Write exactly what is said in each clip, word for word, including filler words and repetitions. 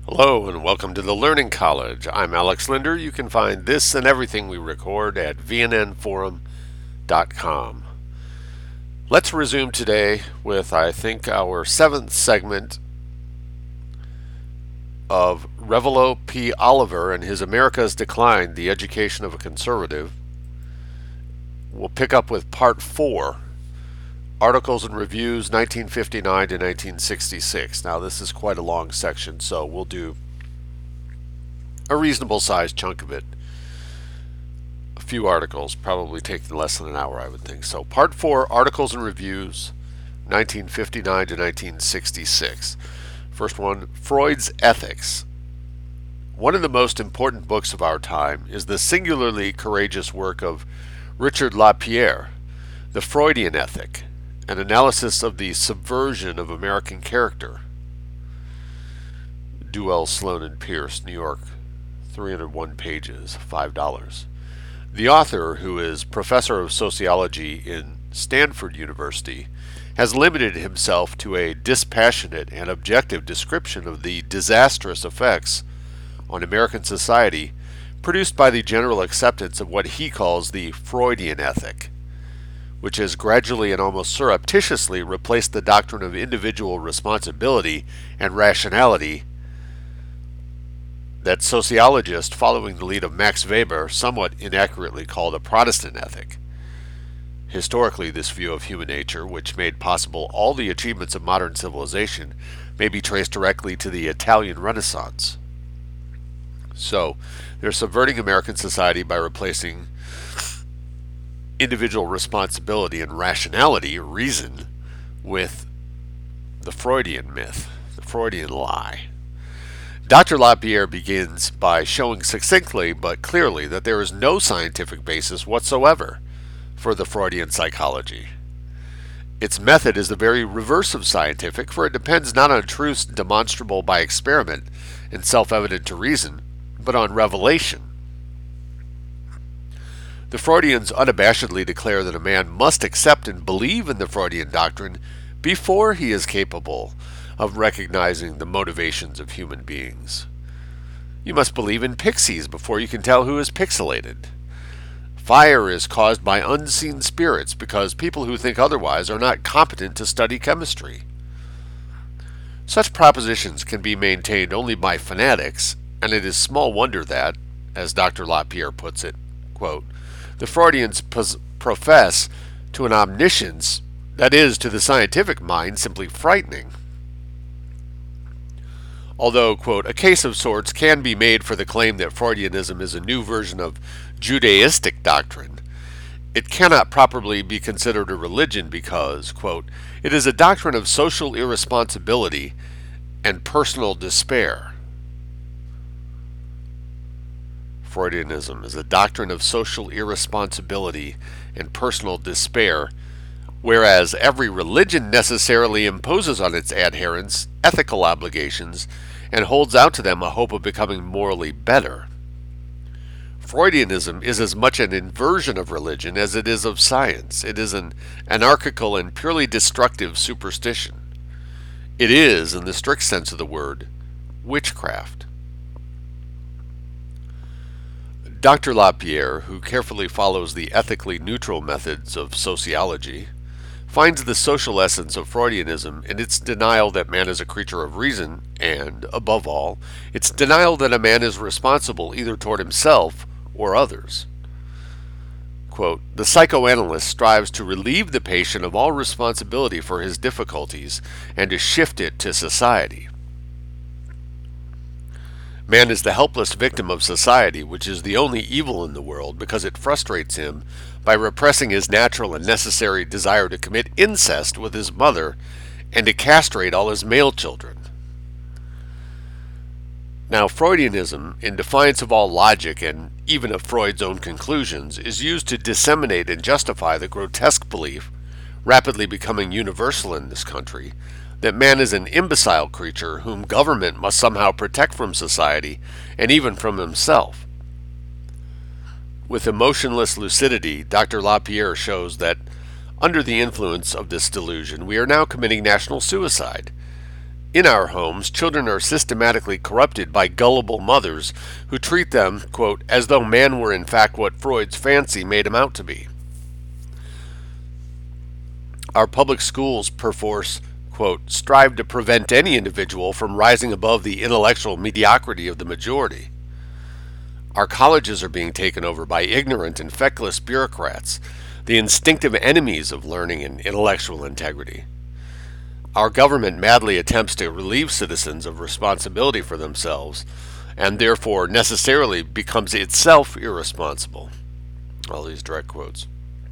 Hello and welcome to the Learning College. I'm Alex Linder. You can find this and everything we record at v n n forum dot com. Let's resume today with, I think, our seventh segment of Revilo P. Oliver and his America's Decline, The Education of a Conservative. We'll pick up with part four, Articles and Reviews, nineteen fifty-nine to nineteen sixty-six. Now, this is quite a long section, so we'll do a reasonable sized chunk of it. A few articles, probably taking less than an hour, I would think. So, part four, Articles and Reviews, nineteen fifty-nine to nineteen sixty-six. First one, Freud's Ethics. One of the most important books of our time is the singularly courageous work of Richard Lapierre, The Freudian Ethic, an analysis of the subversion of American character. Duell, Sloan and Pierce, New York, three hundred one pages, five dollars. The author, who is professor of sociology in Stanford University, has limited himself to a dispassionate and objective description of the disastrous effects on American society produced by the general acceptance of what he calls the Freudian ethic, which has gradually and almost surreptitiously replaced the doctrine of individual responsibility and rationality that sociologists, following the lead of Max Weber, somewhat inaccurately called a Protestant ethic. Historically, this view of human nature, which made possible all the achievements of modern civilization, may be traced directly to the Italian Renaissance. So, they're subverting American society by replacing individual responsibility and rationality, reason, with the Freudian myth, the Freudian lie. Doctor Lapierre begins by showing succinctly but clearly that there is no scientific basis whatsoever for the Freudian psychology. Its method is the very reverse of scientific, for it depends not on truths demonstrable by experiment and self-evident to reason, but on revelation. The Freudians unabashedly declare that a man must accept and believe in the Freudian doctrine before he is capable of recognizing the motivations of human beings. You must believe in pixies before you can tell who is pixelated. Fire is caused by unseen spirits because people who think otherwise are not competent to study chemistry. Such propositions can be maintained only by fanatics, and it is small wonder that, as Doctor Lapierre puts it, quote, the Freudians pos- profess to an omniscience that is, to the scientific mind, simply frightening. Although, quote, a case of sorts can be made for the claim that Freudianism is a new version of Judaistic doctrine, it cannot properly be considered a religion because, quote, it is a doctrine of social irresponsibility and personal despair. Freudianism is a doctrine of social irresponsibility and personal despair, whereas every religion necessarily imposes on its adherents ethical obligations and holds out to them a hope of becoming morally better. Freudianism is as much an inversion of religion as it is of science. It is an anarchical and purely destructive superstition. It is, in the strict sense of the word, witchcraft. Doctor Lapierre, who carefully follows the ethically neutral methods of sociology, finds the social essence of Freudianism in its denial that man is a creature of reason and, above all, its denial that a man is responsible either toward himself or others. Quote, the psychoanalyst strives to relieve the patient of all responsibility for his difficulties and to shift it to society. Man is the helpless victim of society, which is the only evil in the world because it frustrates him by repressing his natural and necessary desire to commit incest with his mother and to castrate all his male children. Now, Freudianism, in defiance of all logic and even of Freud's own conclusions, is used to disseminate and justify the grotesque belief, rapidly becoming universal in this country, that man is an imbecile creature whom government must somehow protect from society and even from himself. With emotionless lucidity, Doctor Lapierre shows that, under the influence of this delusion, we are now committing national suicide, In our homes, children are systematically corrupted by gullible mothers who treat them, quote, as though man were in fact what Freud's fancy made him out to be. Our public schools, perforce, quote, strive to prevent any individual from rising above the intellectual mediocrity of the majority. Our colleges are being taken over by ignorant and feckless bureaucrats, the instinctive enemies of learning and intellectual integrity. Our government madly attempts to relieve citizens of responsibility for themselves, and therefore necessarily becomes itself irresponsible. All these direct quotes.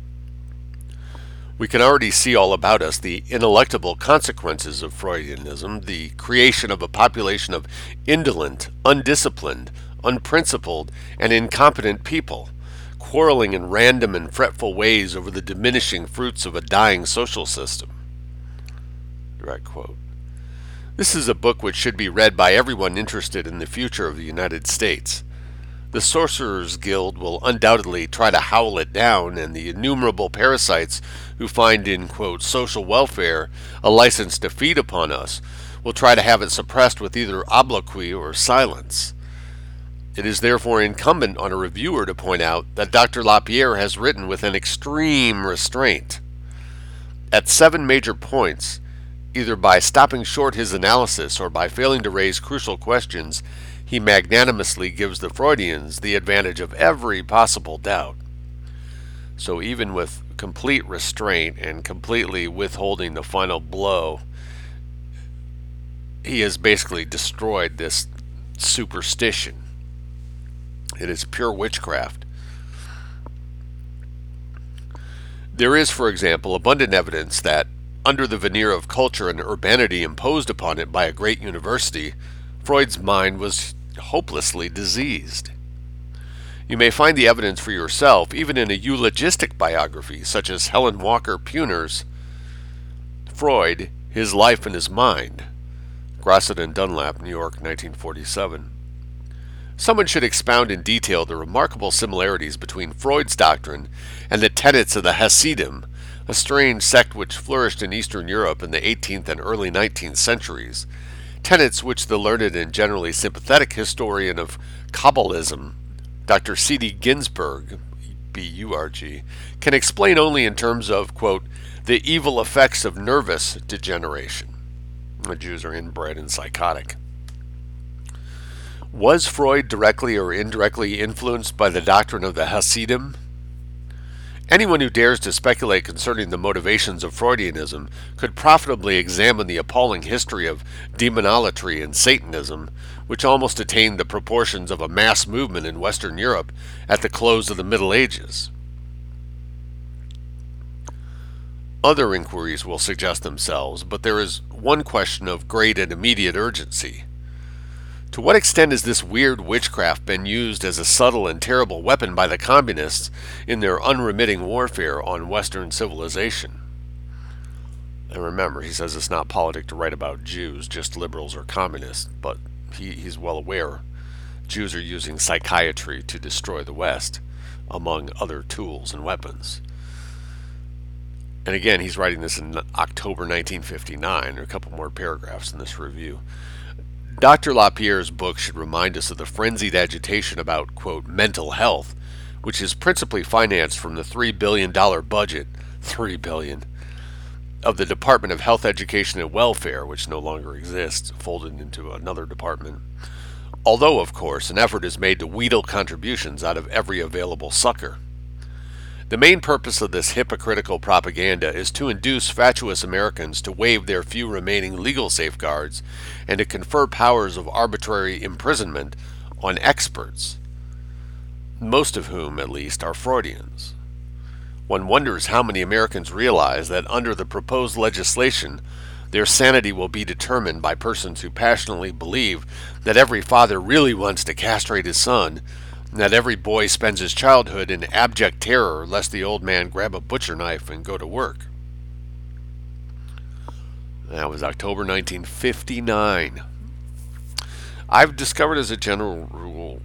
We can already see all about us the ineluctable consequences of Freudianism, the creation of a population of indolent, undisciplined, unprincipled, and incompetent people, quarreling in random and fretful ways over the diminishing fruits of a dying social system. Direct quote. This is a book which should be read by everyone interested in the future of the United States. The Sorcerers Guild will undoubtedly try to howl it down, and the innumerable parasites who find in, quote, social welfare a license to feed upon us will try to have it suppressed with either obloquy or silence. It is therefore incumbent on a reviewer to point out that Doctor Lapierre has written with an extreme restraint. At seven major points, either by stopping short his analysis or by failing to raise crucial questions, he magnanimously gives the Freudians the advantage of every possible doubt. So even with complete restraint and completely withholding the final blow, he has basically destroyed this superstition. It is pure witchcraft. There is, for example, abundant evidence that, under the veneer of culture and urbanity imposed upon it by a great university, Freud's mind was hopelessly diseased. You may find the evidence for yourself even in a eulogistic biography such as Helen Walker Puner's Freud, His Life and His Mind, Grosset and Dunlap, New York, nineteen forty-seven. Someone should expound in detail the remarkable similarities between Freud's doctrine and the tenets of the Hasidim, a strange sect which flourished in Eastern Europe in the eighteenth and early nineteenth centuries, tenets which the learned and generally sympathetic historian of Kabbalism, Doctor C D Ginsburg, B U R G, can explain only in terms of, quote, the evil effects of nervous degeneration. The Jews are inbred and psychotic. Was Freud directly or indirectly influenced by the doctrine of the Hasidim? Anyone who dares to speculate concerning the motivations of Freudianism could profitably examine the appalling history of demonolatry and Satanism, which almost attained the proportions of a mass movement in Western Europe at the close of the Middle Ages. Other inquiries will suggest themselves, but there is one question of great and immediate urgency. To what extent has this weird witchcraft been used as a subtle and terrible weapon by the communists in their unremitting warfare on Western civilization? And remember, he says it's not politic to write about Jews, just liberals or communists, but he, he's well aware Jews are using psychiatry to destroy the West, among other tools and weapons. And again, he's writing this in October nineteen fifty-nine. There are a couple more paragraphs in this review. Doctor Lapierre's book should remind us of the frenzied agitation about, quote, mental health, which is principally financed from the three billion dollars budget, three billion dollars, of the Department of Health, Education, and Welfare, which no longer exists, folded into another department. Although, of course, an effort is made to wheedle contributions out of every available sucker. The main purpose of this hypocritical propaganda is to induce fatuous Americans to waive their few remaining legal safeguards and to confer powers of arbitrary imprisonment on experts, most of whom, at least, are Freudians. One wonders how many Americans realize that under the proposed legislation, their sanity will be determined by persons who passionately believe that every father really wants to castrate his son, and that every boy spends his childhood in abject terror lest the old man grab a butcher knife and go to work. That was October nineteen fifty-nine. I've discovered as a general rule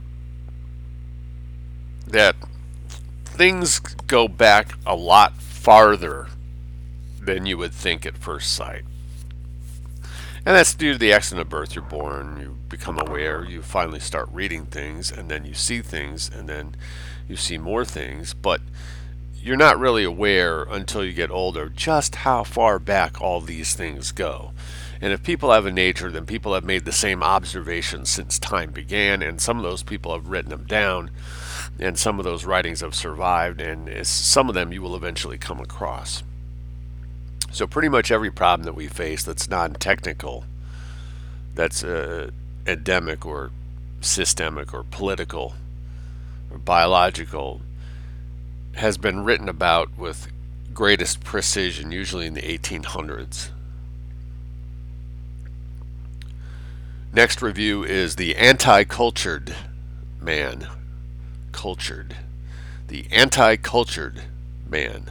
that things go back a lot farther than you would think at first sight. And that's due to the accident of birth. You're born, you become aware, you finally start reading things, and then you see things, and then you see more things. But you're not really aware until you get older just how far back all these things go. And if people have a nature, then people have made the same observations since time began, and some of those people have written them down, and some of those writings have survived, and some of them you will eventually come across. So pretty much every problem that we face that's non-technical, that's uh, endemic or systemic or political or biological, has been written about with greatest precision, usually in the eighteen hundreds. Next review is The Anti-Cultured Man. Cultured. The Anti-Cultured Man.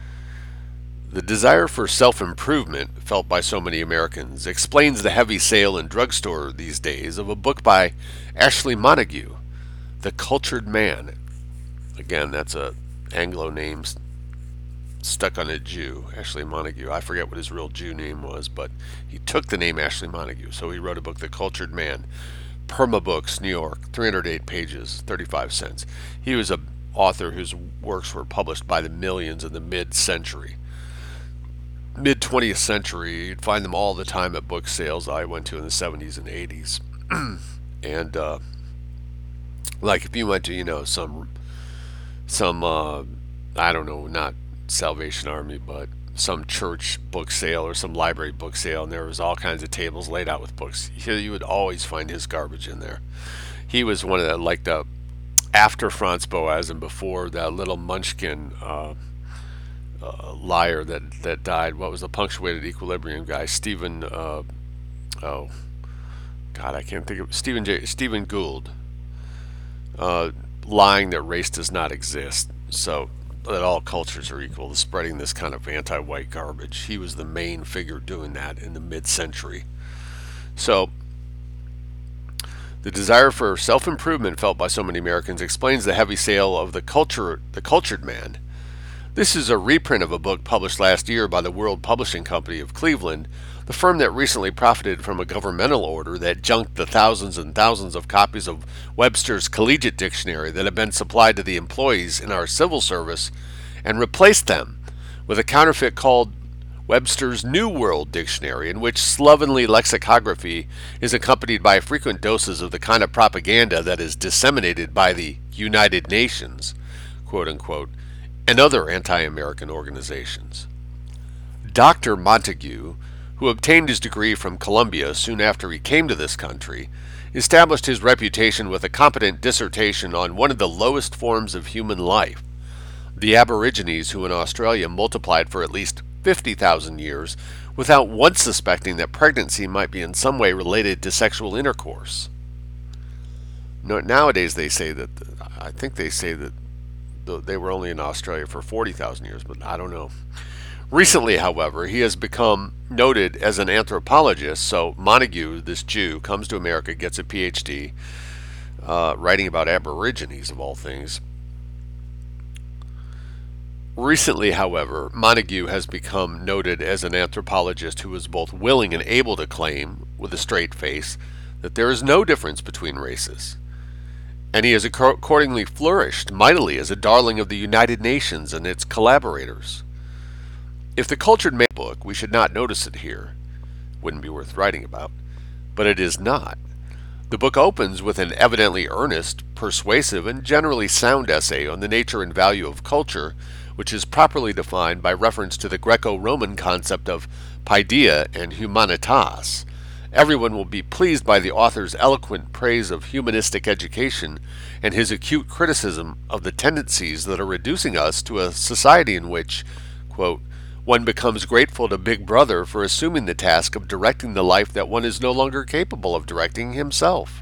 The desire for self-improvement felt by so many Americans explains the heavy sale in drugstore these days of a book by Ashley Montagu, The Cultured Man. Again, that's a Anglo name stuck on a Jew, Ashley Montagu. I forget what his real Jew name was, but he took the name Ashley Montagu, so he wrote a book, The Cultured Man. Perma Books, New York, three hundred eight pages, thirty-five cents. He was an author whose works were published by the millions in the mid-century. Mid-twentieth century, you'd find them all the time at book sales I went to in the seventies and eighties. And, uh, like, if you went to, you know, some, some, uh, I don't know, not Salvation Army, but some church book sale or some library book sale, and there was all kinds of tables laid out with books, you would always find his garbage in there. He was one of the, like, the, after Franz Boas and before that little munchkin, uh, Uh, liar that that died. What was the punctuated equilibrium guy? Stephen. Uh, oh, God, I can't think of Stephen J. Stephen Gould. Uh, lying that race does not exist, so that all cultures are equal. Spreading this kind of anti-white garbage. He was the main figure doing that in the mid-century. So the desire for self-improvement felt by so many Americans explains the heavy sale of the culture, the Cultured Man. This is a reprint of a book published last year by the World Publishing Company of Cleveland, the firm that recently profited from a governmental order that junked the thousands and thousands of copies of Webster's Collegiate Dictionary that had been supplied to the employees in our civil service and replaced them with a counterfeit called Webster's New World Dictionary, in which slovenly lexicography is accompanied by frequent doses of the kind of propaganda that is disseminated by the United Nations, quote unquote, and other anti-American organizations. Doctor Montagu, who obtained his degree from Columbia soon after he came to this country, established his reputation with a competent dissertation on one of the lowest forms of human life, the Aborigines, who in Australia multiplied for at least fifty thousand years without once suspecting that pregnancy might be in some way related to sexual intercourse. Nowadays they say that, I think they say that they were only in Australia for forty thousand years, but I don't know. Recently, however, he has become noted as an anthropologist, so Montagu, this Jew, comes to America, gets a P H D, uh, writing about Aborigines, of all things. Recently, however, Montagu has become noted as an anthropologist who is both willing and able to claim, with a straight face, that there is no difference between races. And he has accordingly flourished mightily as a darling of the United Nations and its collaborators. If the Cultured Man book, we should not notice it here. Wouldn't be worth writing about. But it is not. The book opens with an evidently earnest, persuasive, and generally sound essay on the nature and value of culture, which is properly defined by reference to the Greco-Roman concept of paideia and humanitas. Everyone will be pleased by the author's eloquent praise of humanistic education and his acute criticism of the tendencies that are reducing us to a society in which, quote, one becomes grateful to Big Brother for assuming the task of directing the life that one is no longer capable of directing himself.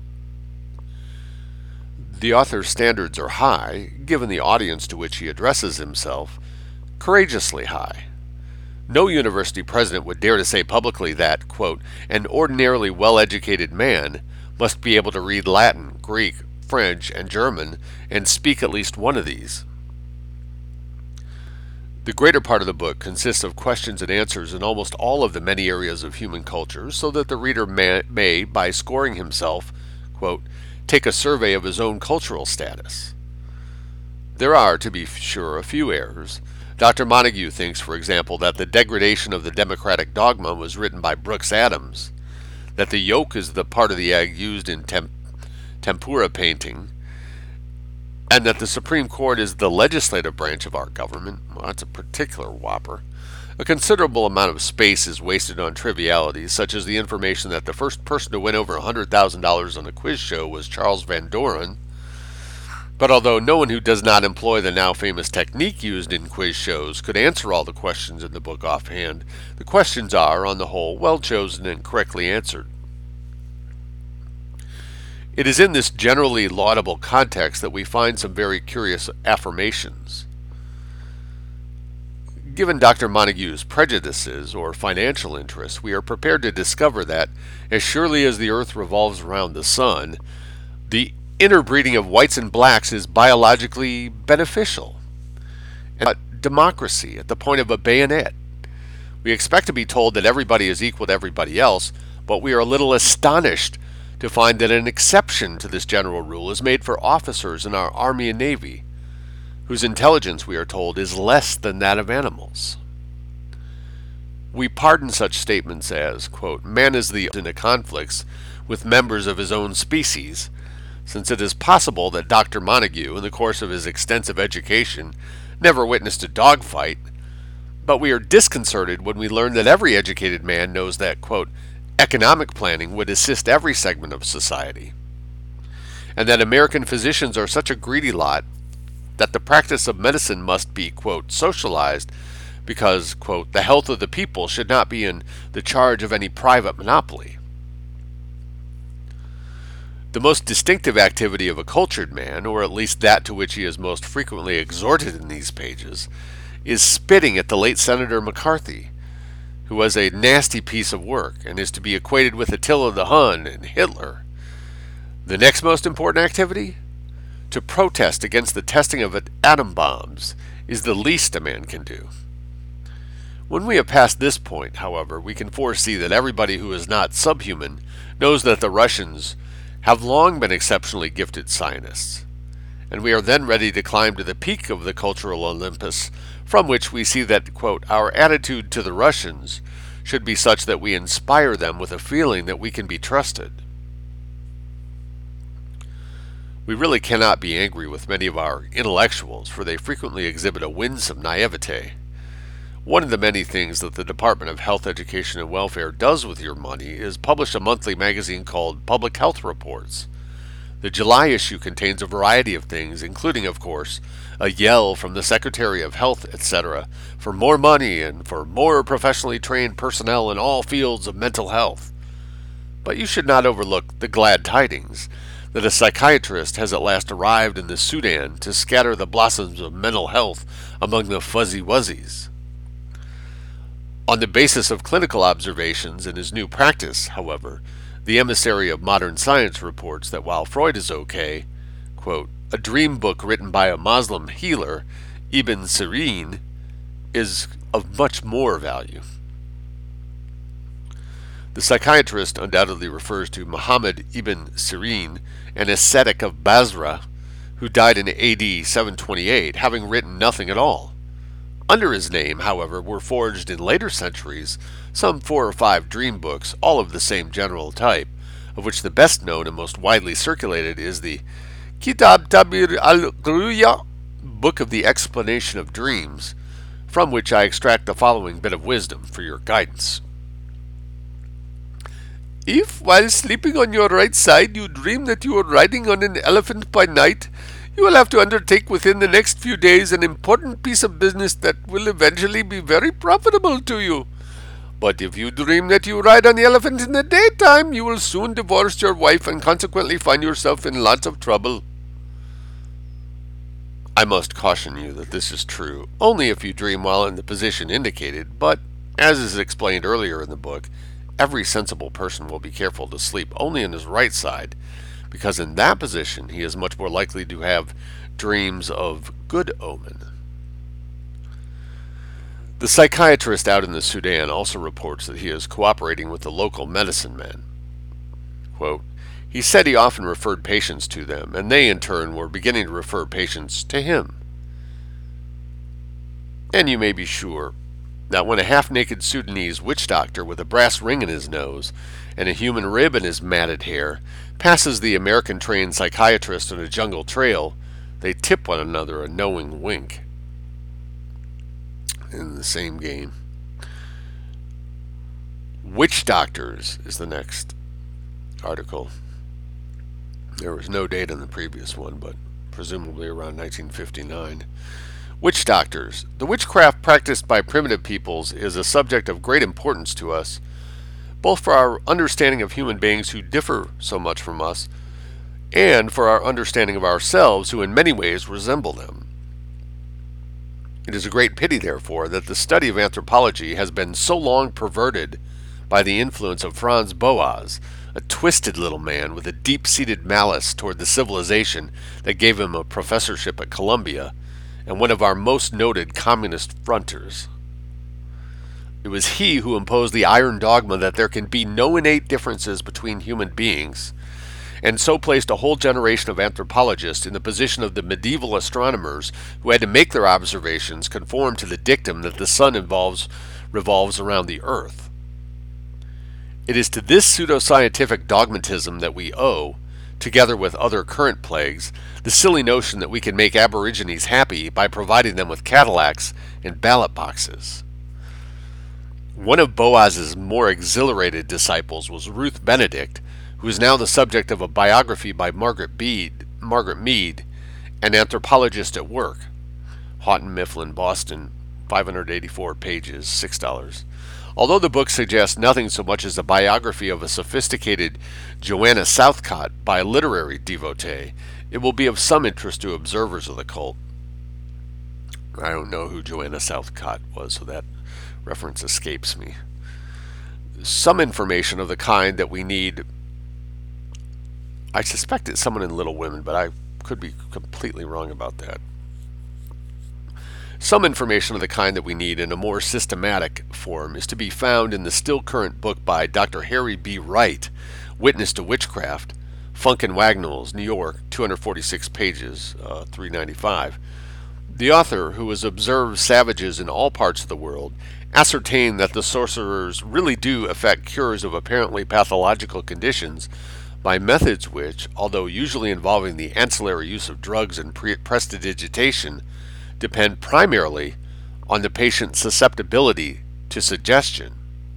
The author's standards are high, given the audience to which he addresses himself, courageously high. No university president would dare to say publicly that, quote, an ordinarily well-educated man must be able to read Latin, Greek, French, and German, and speak at least one of these. The greater part of the book consists of questions and answers in almost all of the many areas of human culture, so that the reader may, may by scoring himself, quote, take a survey of his own cultural status. There are, to be sure, a few errors. Doctor Montague thinks, for example, that the degradation of the democratic dogma was written by Brooks Adams, that the yolk is the part of the egg used in temp- tempura painting, and that the Supreme Court is the legislative branch of our government. Well, that's a particular whopper. A considerable amount of space is wasted on trivialities, such as the information that the first person to win over one hundred thousand dollars on a quiz show was Charles Van Doren. But although no one who does not employ the now famous technique used in quiz shows could answer all the questions in the book offhand, the questions are, on the whole, well chosen and correctly answered. It is in this generally laudable context that we find some very curious affirmations. Given Doctor Montague's prejudices or financial interests, we are prepared to discover that, as surely as the earth revolves around the sun, the interbreeding of whites and blacks is biologically beneficial. And democracy at the point of a bayonet. We expect to be told that everybody is equal to everybody else, but we are a little astonished to find that an exception to this general rule is made for officers in our Army and Navy, whose intelligence, we are told, is less than that of animals. We pardon such statements as, quote, man is the into conflicts with members of his own species, since it is possible that Doctor Montague, in the course of his extensive education, never witnessed a dogfight, but we are disconcerted when we learn that every educated man knows that, quote, economic planning would assist every segment of society, and that American physicians are such a greedy lot that the practice of medicine must be, quote, socialized because, quote, the health of the people should not be in the charge of any private monopoly. The most distinctive activity of a cultured man, or at least that to which he is most frequently exhorted in these pages, is spitting at the late Senator McCarthy, who was a nasty piece of work and is to be equated with Attila the Hun and Hitler. The next most important activity? To protest against the testing of atom bombs is the least a man can do. When we have passed this point, however, we can foresee that everybody who is not subhuman knows that the Russians have long been exceptionally gifted scientists, and we are then ready to climb to the peak of the cultural Olympus, from which we see that, quote, our attitude to the Russians should be such that we inspire them with a feeling that we can be trusted. We really cannot be angry with many of our intellectuals, for they frequently exhibit a winsome naivete. One of the many things that the Department of Health, Education, and Welfare does with your money is publish a monthly magazine called Public Health Reports. The July issue contains a variety of things, including, of course, a yell from the Secretary of Health, et cetera, for more money and for more professionally trained personnel in all fields of mental health. But you should not overlook the glad tidings that a psychiatrist has at last arrived in the Sudan to scatter the blossoms of mental health among the fuzzy wuzzies. On the basis of clinical observations in his new practice, however, the emissary of modern science reports that while Freud is okay, quote, a dream book written by a Muslim healer, Ibn Sirin, is of much more value. The psychiatrist undoubtedly refers to Muhammad ibn Sirin, an ascetic of Basra, who died in A D seven twenty-eight, having written nothing at all. Under his name, however, were forged in later centuries some four or five dream books, all of the same general type, of which the best known and most widely circulated is the Kitab Tabir al-Gruya, Book of the Explanation of Dreams, from which I extract the following bit of wisdom for your guidance. If, while sleeping on your right side, you dream that you are riding on an elephant by night, you will have to undertake within the next few days an important piece of business that will eventually be very profitable to you. But if you dream that you ride on the elephant in the daytime, you will soon divorce your wife and consequently find yourself in lots of trouble. I must caution you that this is true only if you dream while in the position indicated, but, as is explained earlier in the book, every sensible person will be careful to sleep only on his right side, because in that position he is much more likely to have dreams of good omen. The psychiatrist out in the Sudan also reports that he is cooperating with the local medicine men. Quote, he said he often referred patients to them, and they in turn were beginning to refer patients to him. And you may be sure that when a half-naked Sudanese witch doctor with a brass ring in his nose and a human rib in his matted hair passes the American-trained psychiatrist on a jungle trail, they tip one another a knowing wink. In the same game. Witch doctors is the next article. There was no date on the previous one, but presumably around nineteen fifty-nine. Witch doctors. The witchcraft practiced by primitive peoples is a subject of great importance to us, both for our understanding of human beings who differ so much from us, and for our understanding of ourselves who in many ways resemble them. It is a great pity, therefore, that the study of anthropology has been so long perverted by the influence of Franz Boas, a twisted little man with a deep-seated malice toward the civilization that gave him a professorship at Columbia, and one of our most noted communist fronters. It was he who imposed the iron dogma that there can be no innate differences between human beings, and so placed a whole generation of anthropologists in the position of the medieval astronomers who had to make their observations conform to the dictum that the sun involves, revolves around the earth. It is to this pseudoscientific dogmatism that we owe, together with other current plagues, the silly notion that we can make aborigines happy by providing them with Cadillacs and ballot boxes. One of Boas's more exhilarated disciples was Ruth Benedict, who is now the subject of a biography by Margaret Mead, Margaret Mead, an anthropologist at work. Houghton Mifflin, Boston, five hundred eighty-four pages, six dollars. Although the book suggests nothing so much as a biography of a sophisticated Joanna Southcott by a literary devotee, it will be of some interest to observers of the cult. I don't know who Joanna Southcott was, so that reference escapes me. Some information of the kind that we need. I suspect it's someone in Little Women, but I could be completely wrong about that. Some information of the kind that we need in a more systematic form is to be found in the still current book by Doctor Harry B. Wright, Witness to Witchcraft, Funk and Wagnalls, New York, two hundred forty-six pages, uh, three ninety-five. The author, who has observed savages in all parts of the world, ascertained that the sorcerers really do effect cures of apparently pathological conditions by methods which, although usually involving the ancillary use of drugs and pre- prestidigitation, depend primarily on the patient's susceptibility to suggestion.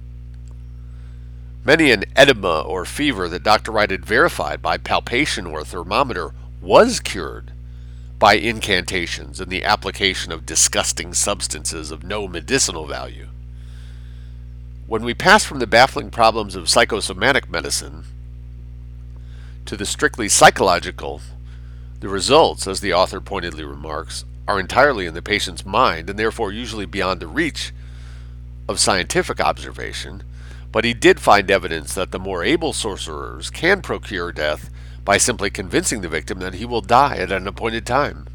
Many an edema or fever that Doctor Wright had verified by palpation or thermometer was cured by incantations and the application of disgusting substances of no medicinal value. When we pass from the baffling problems of psychosomatic medicine to the strictly psychological, the results, as the author pointedly remarks, are entirely in the patient's mind and therefore usually beyond the reach of scientific observation, but he did find evidence that the more able sorcerers can procure death by simply convincing the victim that he will die at an appointed time.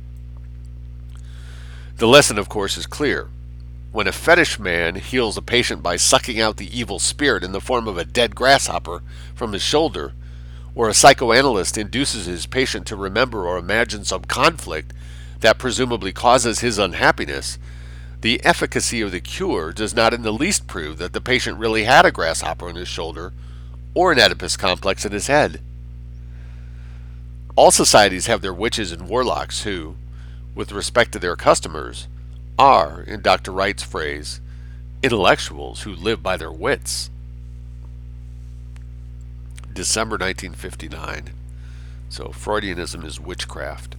The lesson, of course, is clear. When a fetish man heals a patient by sucking out the evil spirit in the form of a dead grasshopper from his shoulder, or a psychoanalyst induces his patient to remember or imagine some conflict that presumably causes his unhappiness, the efficacy of the cure does not in the least prove that the patient really had a grasshopper on his shoulder or an Oedipus complex in his head. All societies have their witches and warlocks who, with respect to their customers, are, in Doctor Wright's phrase, intellectuals who live by their wits. December nineteen fifty-nine. So Freudianism is witchcraft.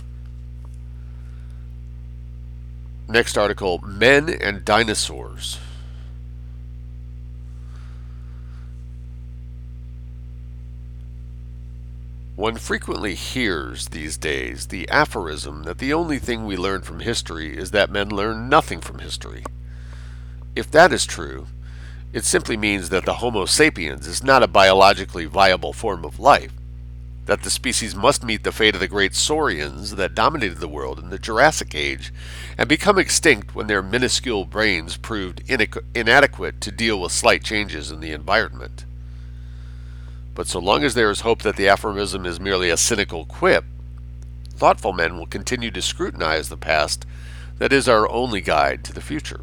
Next article, Men and Dinosaurs. One frequently hears these days the aphorism that the only thing we learn from history is that men learn nothing from history. If that is true, it simply means that the Homo sapiens is not a biologically viable form of life. that the species must meet the fate of the great saurians that dominated the world in the Jurassic Age and become extinct when their minuscule brains proved inadequate to deal with slight changes in the environment. But so long as there is hope that the aphorism is merely a cynical quip, thoughtful men will continue to scrutinize the past that is our only guide to the future.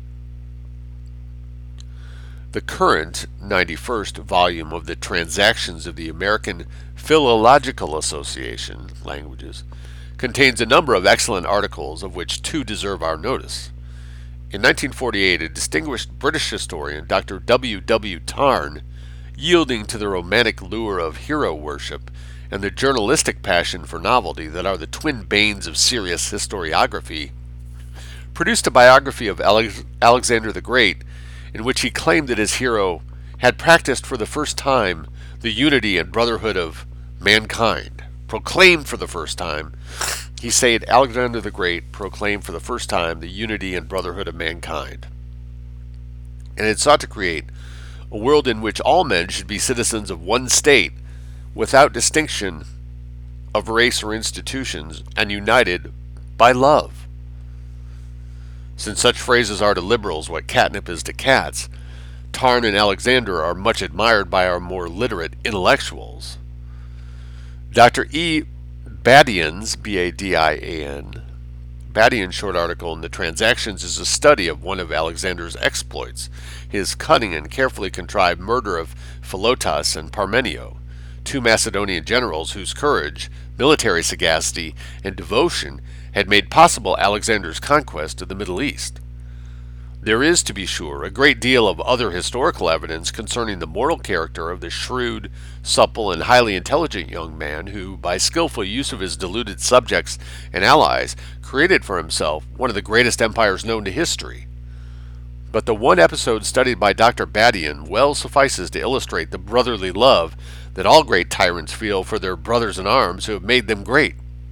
The current ninety-first volume of the Transactions of the American Philological Association Languages contains a number of excellent articles, of which two deserve our notice. In nineteen forty-eight, a distinguished British historian, Doctor W. W. Tarn, yielding to the romantic lure of hero worship and the journalistic passion for novelty that are the twin banes of serious historiography, produced a biography of Alex- Alexander the Great, in which he claimed that his hero had practiced for the first time the unity and brotherhood of mankind. Proclaimed for the first time, he said Alexander the Great proclaimed for the first time the unity and brotherhood of mankind, and had sought to create a world in which all men should be citizens of one state, without distinction of race or institutions, and united by love. Since such phrases are to liberals what catnip is to cats, Tarn and Alexander are much admired by our more literate intellectuals. Doctor E. Badian's, B A D I A N, Badian's short article in the Transactions is a study of one of Alexander's exploits, his cunning and carefully contrived murder of Philotas and Parmenio, two Macedonian generals whose courage, military sagacity, and devotion had made possible Alexander's conquest of the Middle East. There is, to be sure, a great deal of other historical evidence concerning the moral character of the shrewd, supple, and highly intelligent young man who, by skillful use of his deluded subjects and allies, created for himself one of the greatest empires known to history. But the one episode studied by Doctor Badian well suffices to illustrate the brotherly love that all great tyrants feel for their brothers in arms who have made them great.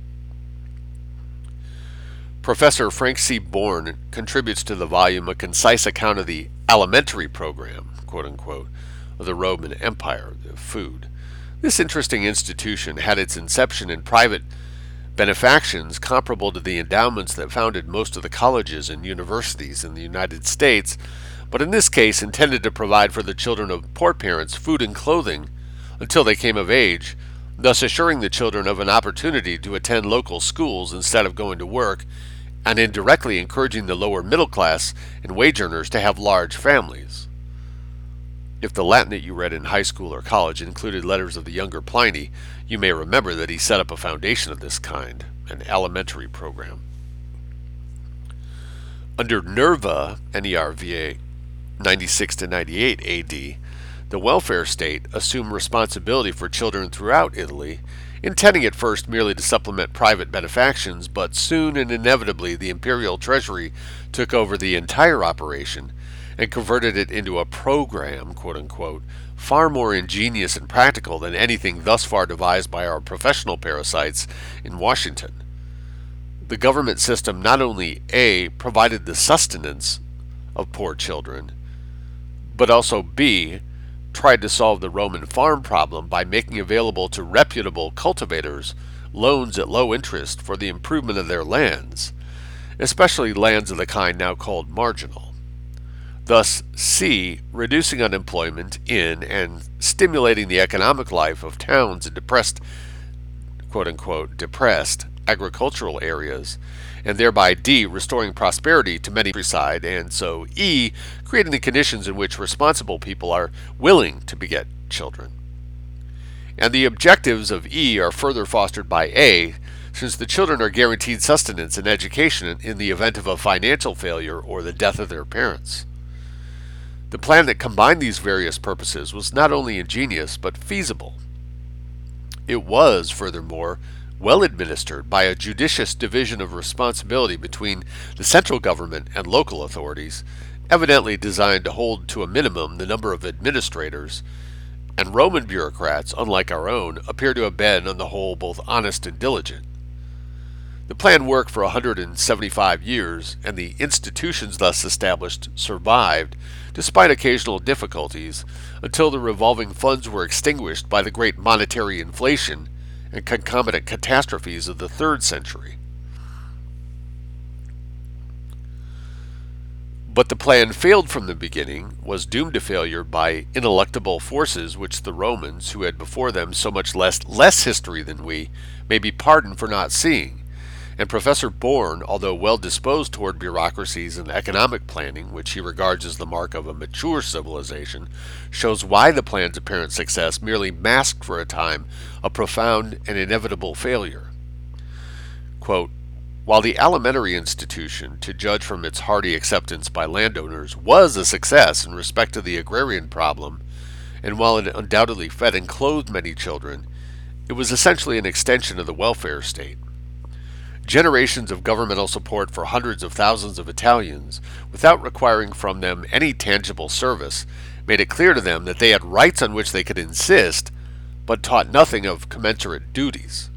Professor Frank C. Bourne contributes to the volume a concise account of the alimentary program, quote unquote, of the Roman Empire, the food. This interesting institution had its inception in private benefactions comparable to the endowments that founded most of the colleges and universities in the United States, but in this case intended to provide for the children of poor parents food and clothing until they came of age, thus assuring the children of an opportunity to attend local schools instead of going to work, and indirectly encouraging the lower middle class and wage earners to have large families. If the Latin that you read in high school or college included letters of the younger Pliny, you may remember that he set up a foundation of this kind, an alimentary program. Under Nerva, N E R V A, ninety-six to ninety-eight A D, the welfare state assumed responsibility for children throughout Italy, intending at first merely to supplement private benefactions, but soon and inevitably the imperial treasury took over the entire operation and converted it into a program, quote unquote, far more ingenious and practical than anything thus far devised by our professional parasites in Washington. The government system not only A, provided the sustenance of poor children, but also B, tried to solve the Roman farm problem by making available to reputable cultivators loans at low interest for the improvement of their lands, especially lands of the kind now called marginal. Thus, C, reducing unemployment in and stimulating the economic life of towns in depressed, quote-unquote, depressed agricultural areas, and thereby D, restoring prosperity to many countryside, and so E, creating the conditions in which responsible people are willing to beget children. And the objectives of E are further fostered by A, since the children are guaranteed sustenance and education in the event of a financial failure or the death of their parents. The plan that combined these various purposes was not only ingenious, but feasible. It was, furthermore, well administered by a judicious division of responsibility between the central government and local authorities, evidently designed to hold to a minimum the number of administrators, and Roman bureaucrats, unlike our own, appear to have been, on the whole, both honest and diligent. The plan worked for one hundred seventy-five years, and the institutions thus established survived, despite occasional difficulties, until the revolving funds were extinguished by the great monetary inflation and concomitant catastrophes of the third century. But the plan failed from the beginning, was doomed to failure by ineluctable forces which the Romans, who had before them so much less, less history than we, may be pardoned for not seeing. And Professor Bourne, although well disposed toward bureaucracies and economic planning, which he regards as the mark of a mature civilization, shows why the plan's apparent success merely masked for a time a profound and inevitable failure. Quote, while the alimentary institution, to judge from its hearty acceptance by landowners, was a success in respect to the agrarian problem, and while it undoubtedly fed and clothed many children, it was essentially an extension of the welfare state. Generations of governmental support for hundreds of thousands of Italians, without requiring from them any tangible service, made it clear to them that they had rights on which they could insist, but taught nothing of commensurate duties.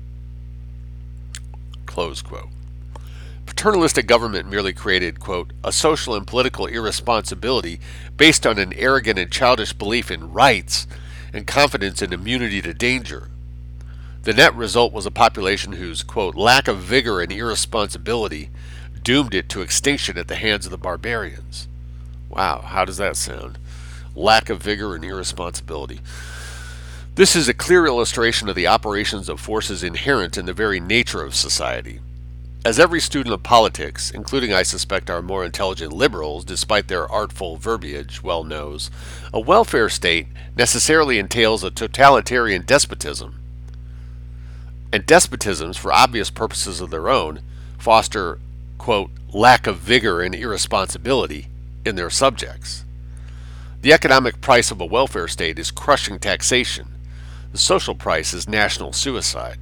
Close quote. Paternalistic government merely created, quote, a social and political irresponsibility based on an arrogant and childish belief in rights and confidence in immunity to danger. The net result was a population whose, quote, lack of vigor and irresponsibility doomed it to extinction at the hands of the barbarians. Wow, how does that sound? Lack of vigor and irresponsibility. This is a clear illustration of the operations of forces inherent in the very nature of society. As every student of politics, including I suspect our more intelligent liberals, despite their artful verbiage, well knows, a welfare state necessarily entails a totalitarian despotism. And despotisms, for obvious purposes of their own, foster, quote, lack of vigor and irresponsibility in their subjects. The economic price of a welfare state is crushing taxation. The social price is national suicide.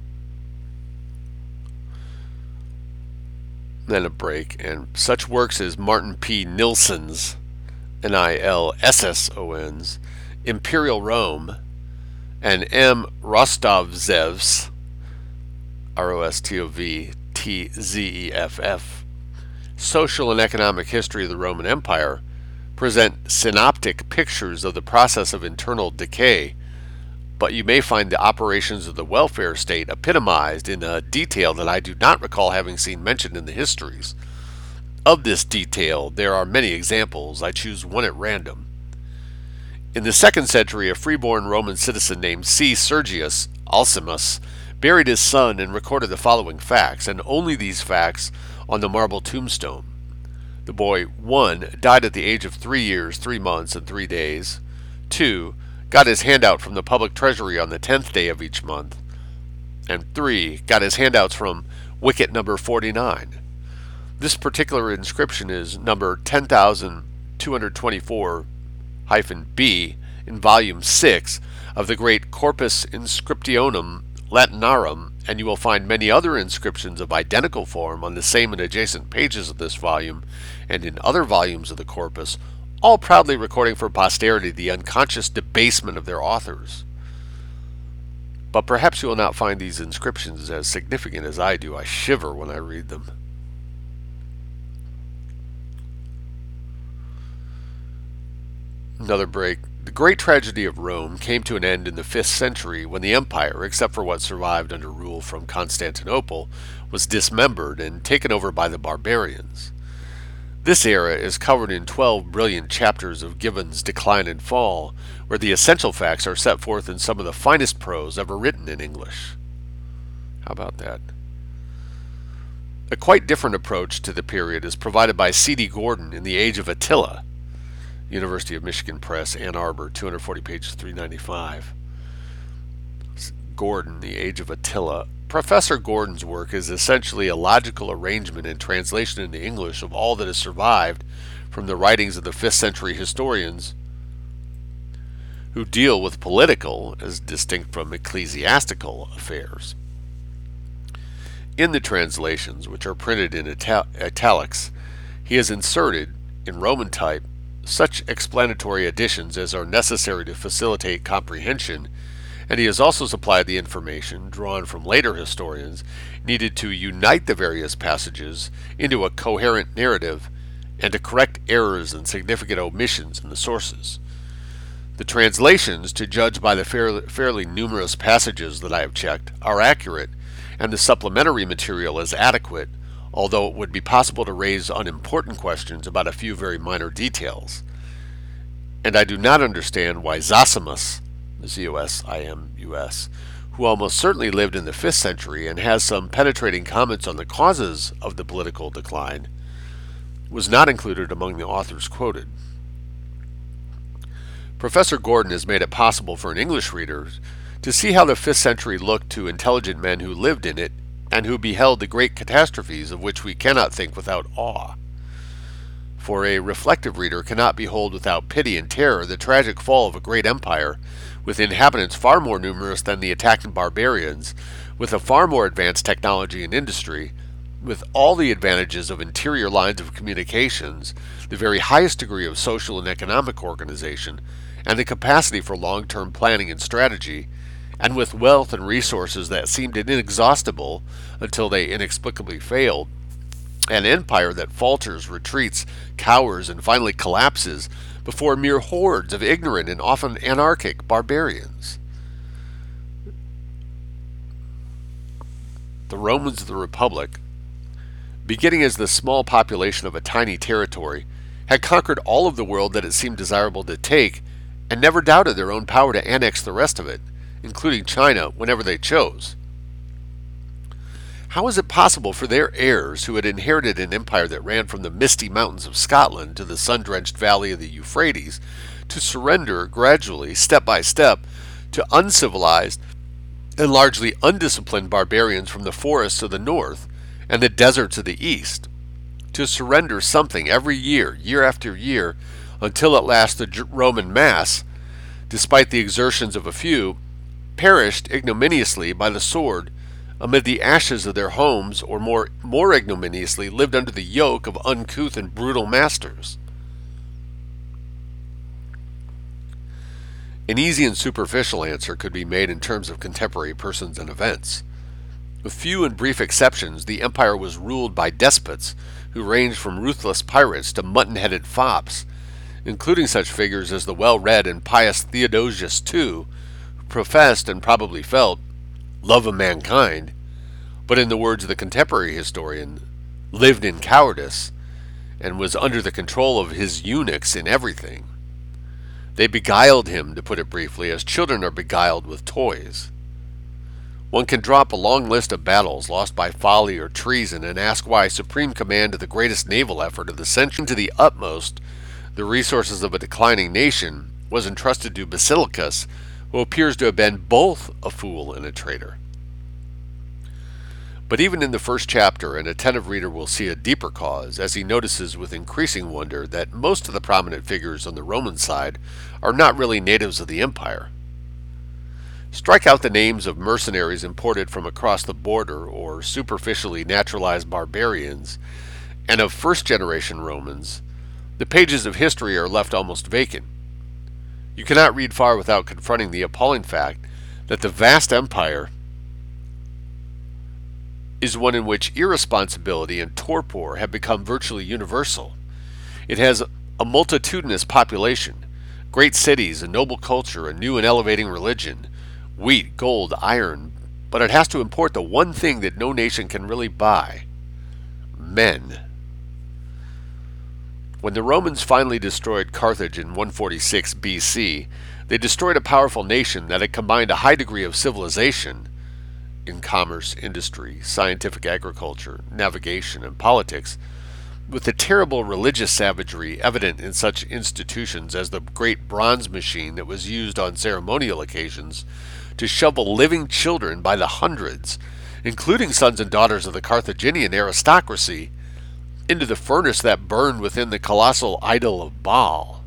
Then a break, and such works as Martin P. Nilsson's, N I L S S O N's, Imperial Rome, and M. Rostovzev's, R O S T O V T Z E F F, Social and Economic History of the Roman Empire, present synoptic pictures of the process of internal decay, but you may find the operations of the welfare state epitomized in a detail that I do not recall having seen mentioned in the histories. Of this detail, there are many examples. I choose one at random. In the second century, a freeborn Roman citizen named C. Sergius Alcimus buried his son and recorded the following facts, and only these facts, on the marble tombstone. The boy, one, died at the age of three years, three months, and three days. Two, got his handout from the public treasury on the tenth day of each month. And three, got his handouts from wicket number forty-nine. This particular inscription is number ten thousand two hundred twenty-four B in volume six of the great Corpus Inscriptionum Latinarum, and you will find many other inscriptions of identical form on the same and adjacent pages of this volume and in other volumes of the corpus, all proudly recording for posterity the unconscious debasement of their authors. But perhaps you will not find these inscriptions as significant as I do. I shiver when I read them. Another break. The great tragedy of Rome came to an end in the fifth century when the empire, except for what survived under rule from Constantinople, was dismembered and taken over by the barbarians. This era is covered in twelve brilliant chapters of Gibbon's Decline and Fall, where the essential facts are set forth in some of the finest prose ever written in English. How about that? A quite different approach to the period is provided by C D Gordon in The Age of Attila, University of Michigan Press, Ann Arbor, two hundred forty pages, three ninety-five. Gordon, The Age of Attila. Professor Gordon's work is essentially a logical arrangement and translation into English of all that has survived from the writings of the fifth century historians who deal with political, as distinct from ecclesiastical, affairs. In the translations, which are printed in ital- italics, he has inserted, in Roman type, such explanatory additions as are necessary to facilitate comprehension, and he has also supplied the information, drawn from later historians, needed to unite the various passages into a coherent narrative and to correct errors and significant omissions in the sources. The translations, to judge by the fairly, fairly numerous passages that I have checked, are accurate, and the supplementary material is adequate, although it would be possible to raise unimportant questions about a few very minor details. And I do not understand why Zosimus, Z O S I M U S, who almost certainly lived in the fifth century and has some penetrating comments on the causes of the political decline, was not included among the authors quoted. Professor Gordon has made it possible for an English reader to see how the fifth century looked to intelligent men who lived in it and who beheld the great catastrophes of which we cannot think without awe. For a reflective reader cannot behold without pity and terror the tragic fall of a great empire with inhabitants far more numerous than the attacking barbarians, with a far more advanced technology and industry, with all the advantages of interior lines of communications, the very highest degree of social and economic organization, and the capacity for long-term planning and strategy, and with wealth and resources that seemed inexhaustible until they inexplicably failed, an empire that falters, retreats, cowers, and finally collapses before mere hordes of ignorant and often anarchic barbarians. The Romans of the Republic, beginning as the small population of a tiny territory, had conquered all of the world that it seemed desirable to take, and never doubted their own power to annex the rest of it, including China, whenever they chose. How is it possible for their heirs, who had inherited an empire that ran from the misty mountains of Scotland to the sun-drenched valley of the Euphrates, to surrender gradually, step by step, to uncivilized and largely undisciplined barbarians from the forests of the north and the deserts of the east, to surrender something every year, year after year, until at last the Roman mass, despite the exertions of a few, perished ignominiously by the sword amid the ashes of their homes, or more, more ignominiously lived under the yoke of uncouth and brutal masters? An easy and superficial answer could be made in terms of contemporary persons and events. With few and brief exceptions, the empire was ruled by despots who ranged from ruthless pirates to mutton-headed fops, including such figures as the well-read and pious Theodosius the Second, who professed and probably felt love of mankind, but in the words of the contemporary historian, lived in cowardice and was under the control of his eunuchs in everything. They beguiled him, to put it briefly, as children are beguiled with toys. One can draw up a long list of battles lost by folly or treason and ask why supreme command of the greatest naval effort of the century, to the utmost the resources of a declining nation, was entrusted to Basiliscus, who appears to have been both a fool and a traitor. But even in the first chapter, an attentive reader will see a deeper cause, as he notices with increasing wonder that most of the prominent figures on the Roman side are not really natives of the empire. Strike out the names of mercenaries imported from across the border or superficially naturalized barbarians, and of first-generation Romans, the pages of history are left almost vacant. You cannot read far without confronting the appalling fact that the vast empire is one in which irresponsibility and torpor have become virtually universal. It has a multitudinous population, great cities, a noble culture, a new and elevating religion, wheat, gold, iron, but it has to import the one thing that no nation can really buy: men. When the Romans finally destroyed Carthage in one forty-six B C, they destroyed a powerful nation that had combined a high degree of civilization in commerce, industry, scientific agriculture, navigation, and politics, with the terrible religious savagery evident in such institutions as the great bronze machine that was used on ceremonial occasions to shovel living children by the hundreds, including sons and daughters of the Carthaginian aristocracy, into the furnace that burned within the colossal idol of Baal.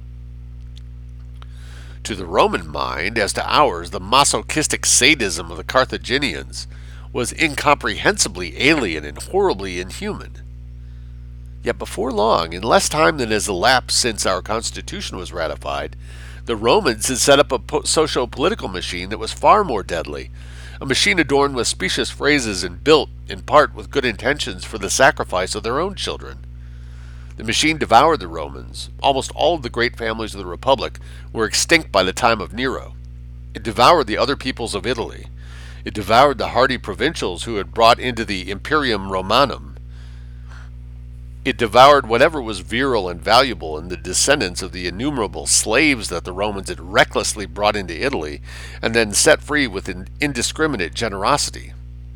To the Roman mind, as to ours, the masochistic sadism of the Carthaginians was incomprehensibly alien and horribly inhuman. Yet before long, in less time than has elapsed since our Constitution was ratified, the Romans had set up a socio-political machine that was far more deadly, a machine adorned with specious phrases and built, in part, with good intentions for the sacrifice of their own children. The machine devoured the Romans. Almost all of the great families of the Republic were extinct by the time of Nero. It devoured the other peoples of Italy. It devoured the hardy provincials who had brought into the Imperium Romanum. It devoured whatever was virile and valuable in the descendants of the innumerable slaves that the Romans had recklessly brought into Italy and then set free with an indiscriminate generosity.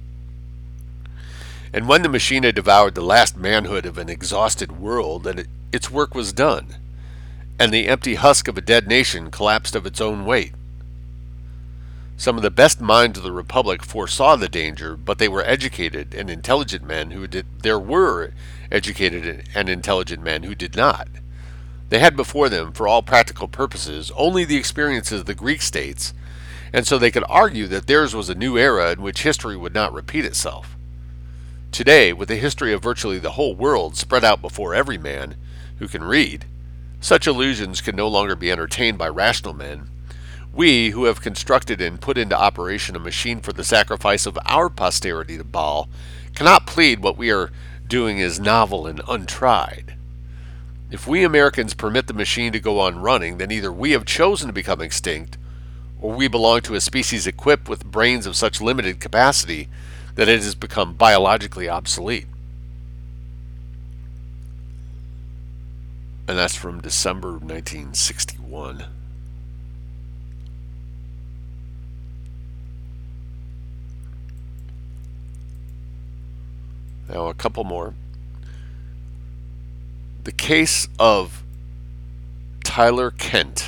And when the machine had devoured the last manhood of an exhausted world, and it, its work was done, and the empty husk of a dead nation collapsed of its own weight. Some of the best minds of the Republic foresaw the danger, but they were educated and intelligent men who did. There were educated and intelligent men who did not. They had before them, for all practical purposes, only the experiences of the Greek states, and so they could argue that theirs was a new era in which history would not repeat itself. Today, with the history of virtually the whole world spread out before every man who can read, such illusions can no longer be entertained by rational men. We, who have constructed and put into operation a machine for the sacrifice of our posterity to Baal, cannot plead what we are doing is novel and untried. If we Americans permit the machine to go on running, then either we have chosen to become extinct, or we belong to a species equipped with brains of such limited capacity that it has become biologically obsolete. And that's from December nineteen sixty-one. Now, a couple more. The case of Tyler Kent.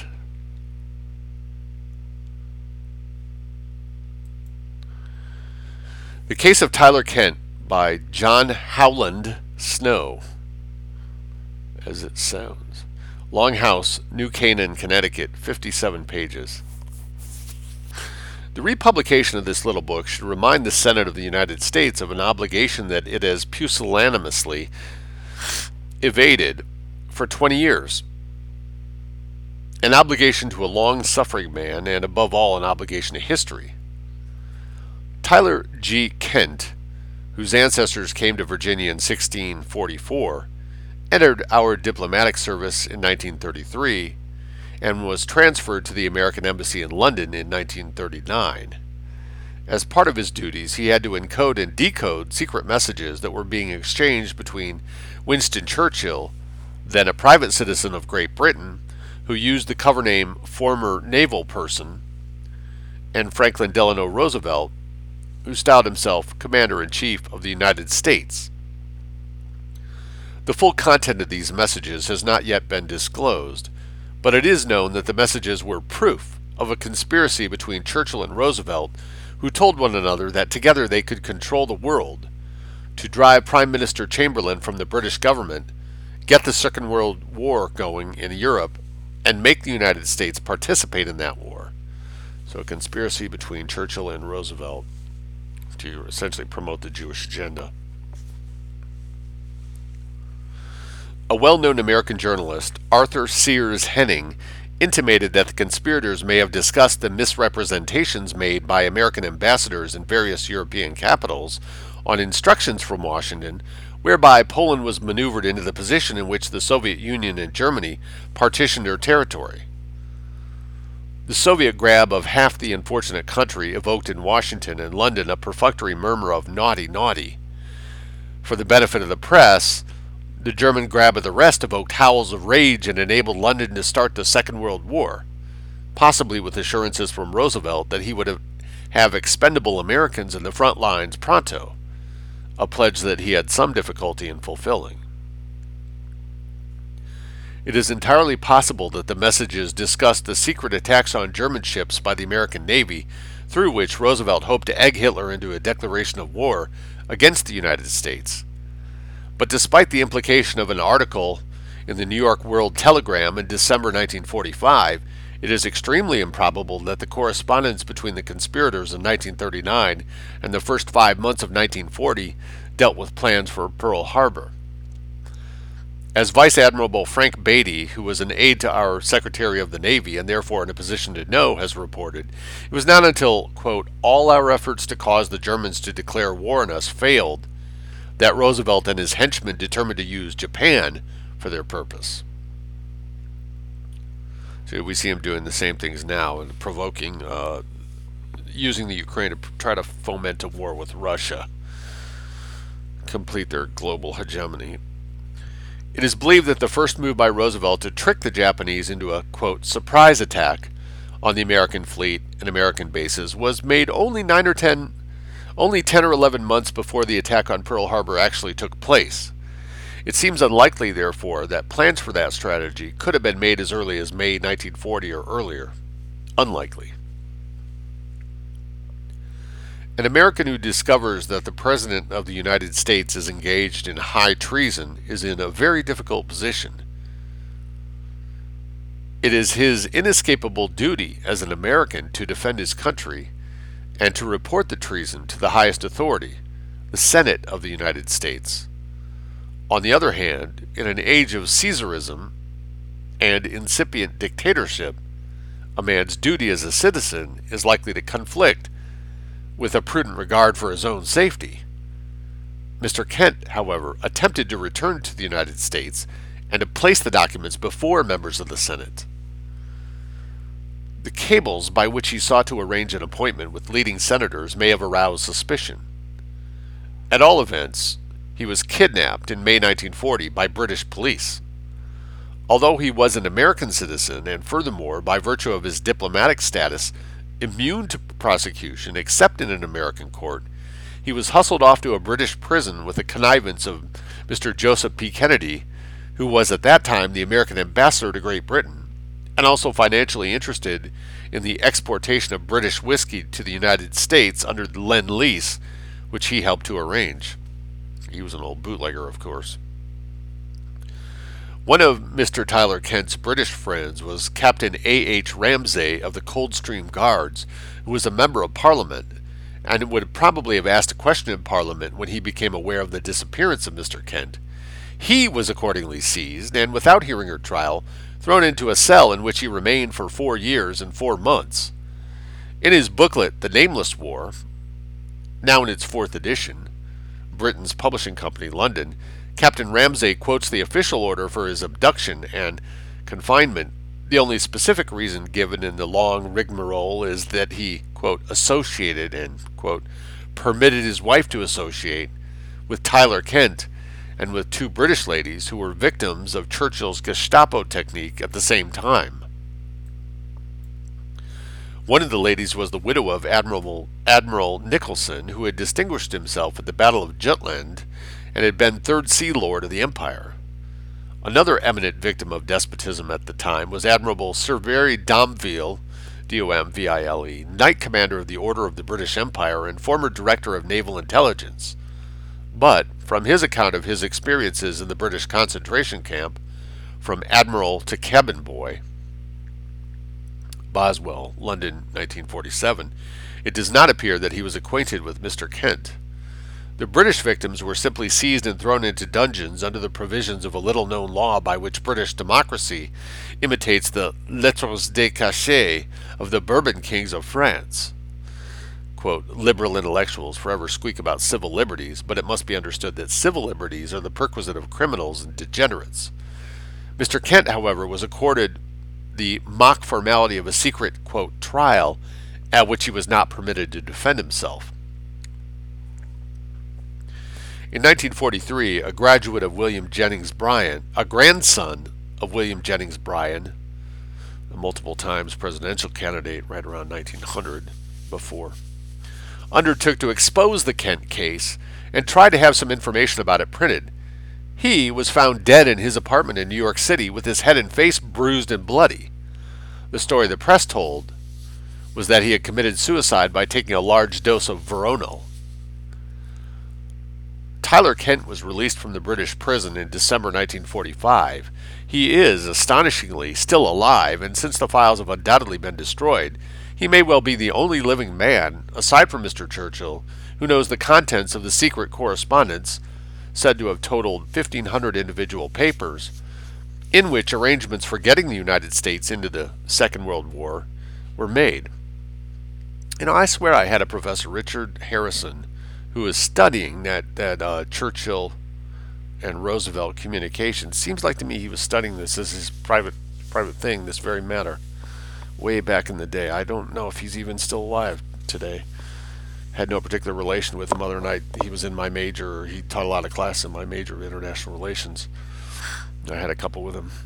The Case of Tyler Kent by John Howland Snow, as it sounds. Longhouse, New Canaan, Connecticut, fifty-seven pages. The republication of this little book should remind the Senate of the United States of an obligation that it has pusillanimously evaded for twenty years. An obligation to a long-suffering man, and above all, an obligation to history. Tyler G. Kent, whose ancestors came to Virginia in sixteen forty-four, entered our diplomatic service in nineteen thirty-three, and was transferred to the American Embassy in London in nineteen thirty-nine. As part of his duties, he had to encode and decode secret messages that were being exchanged between Winston Churchill, then a private citizen of Great Britain, who used the cover name former naval person, and Franklin Delano Roosevelt, who styled himself Commander-in-Chief of the United States. The full content of these messages has not yet been disclosed, but it is known that the messages were proof of a conspiracy between Churchill and Roosevelt, who told one another that together they could control the world, to drive Prime Minister Chamberlain from the British government, get the Second World War going in Europe, and make the United States participate in that war. So a conspiracy between Churchill and Roosevelt to essentially promote the Jewish agenda. A well-known American journalist, Arthur Sears Henning, intimated that the conspirators may have discussed the misrepresentations made by American ambassadors in various European capitals on instructions from Washington, whereby Poland was maneuvered into the position in which the Soviet Union and Germany partitioned their territory. The Soviet grab of half the unfortunate country evoked in Washington and London a perfunctory murmur of naughty, naughty. For the benefit of the press, the German grab of the rest evoked howls of rage and enabled London to start the Second World War, possibly with assurances from Roosevelt that he would have, have expendable Americans in the front lines pronto, a pledge that he had some difficulty in fulfilling. It is entirely possible that the messages discussed the secret attacks on German ships by the American Navy, through which Roosevelt hoped to egg Hitler into a declaration of war against the United States. But despite the implication of an article in the New York World Telegram in December nineteen forty-five, it is extremely improbable that the correspondence between the conspirators in nineteen thirty-nine and the first five months of nineteen forty dealt with plans for Pearl Harbor. As Vice Admiral Frank Beatty, who was an aide to our Secretary of the Navy and therefore in a position to know, has reported, it was not until, quote, all our efforts to cause the Germans to declare war on us failed that Roosevelt and his henchmen determined to use Japan, for their purpose. So we see him doing the same things now and provoking, uh, using the Ukraine to try to foment a war with Russia, complete their global hegemony. It is believed that the first move by Roosevelt to trick the Japanese into a, quote, surprise attack on the American fleet and American bases was made only nine or ten, only ten or eleven months before the attack on Pearl Harbor actually took place. It seems unlikely, therefore, that plans for that strategy could have been made as early as May nineteen forty or earlier. Unlikely. An American who discovers that the President of the United States is engaged in high treason is in a very difficult position. It is his inescapable duty as an American to defend his country and to report the treason to the highest authority, the Senate of the United States. On the other hand, in an age of Caesarism and incipient dictatorship, a man's duty as a citizen is likely to conflict with a prudent regard for his own safety. Mister Kent, however, attempted to return to the United States and to place the documents before members of the Senate. The cables by which he sought to arrange an appointment with leading senators may have aroused suspicion. At all events, he was kidnapped in May nineteen forty by British police. Although he was an American citizen and furthermore, by virtue of his diplomatic status, immune to prosecution except in an American court, he was hustled off to a British prison with the connivance of Mister Joseph P. Kennedy, who was at that time the American ambassador to Great Britain, and also financially interested in the exportation of British whiskey to the United States under the Lend-Lease, which he helped to arrange. He was an old bootlegger, of course. One of Mister Tyler Kent's British friends was Captain A H Ramsay of the Coldstream Guards, who was a member of Parliament, and would probably have asked a question in Parliament when he became aware of the disappearance of Mister Kent. He was accordingly seized, and without hearing or trial, thrown into a cell in which he remained for four years and four months. In his booklet, The Nameless War, now in its fourth edition, Britain's publishing company, London, Captain Ramsay quotes the official order for his abduction and confinement. The only specific reason given in the long rigmarole is that he, quote, associated and, quote, permitted his wife to associate with Tyler Kent and with two British ladies who were victims of Churchill's Gestapo technique at the same time. One of the ladies was the widow of Admiral, Admiral Nicholson, who had distinguished himself at the Battle of Jutland and had been Third Sea Lord of the Empire. Another eminent victim of despotism at the time was Admiral Sir Very Domville, D O M V I L E, Knight Commander of the Order of the British Empire and former Director of Naval Intelligence. But, from his account of his experiences in the British concentration camp, from Admiral to Cabin Boy, Boswell, London, nineteen forty-seven, it does not appear that he was acquainted with Mister Kent. The British victims were simply seized and thrown into dungeons under the provisions of a little-known law by which British democracy imitates the lettres de cachet of the Bourbon kings of France. Quote, liberal intellectuals forever squeak about civil liberties, but it must be understood that civil liberties are the perquisite of criminals and degenerates. Mister Kent, however, was accorded the mock formality of a secret, quote, trial at which he was not permitted to defend himself. In nineteen forty-three, a graduate of William Jennings Bryan, a grandson of William Jennings Bryan, a multiple times presidential candidate right around nineteen hundred before, undertook to expose the Kent case and tried to have some information about it printed. He was found dead in his apartment in New York City with his head and face bruised and bloody. The story the press told was that he had committed suicide by taking a large dose of Veronal. Tyler Kent was released from the British prison in December nineteen forty-five. He is, astonishingly, still alive, and since the files have undoubtedly been destroyed, he may well be the only living man, aside from Mister Churchill, who knows the contents of the secret correspondence, said to have totaled fifteen hundred individual papers, in which arrangements for getting the United States into the Second World War were made. You know, I swear I had a Professor Richard Harrison who was studying that, that uh, Churchill and Roosevelt communications. Seems like to me he was studying this as his private private thing, this very matter, way back in the day. I don't know if he's even still alive today. Had no particular relation with him other than I, he was in my major, or he taught a lot of class in my major of international relations. I had a couple with him.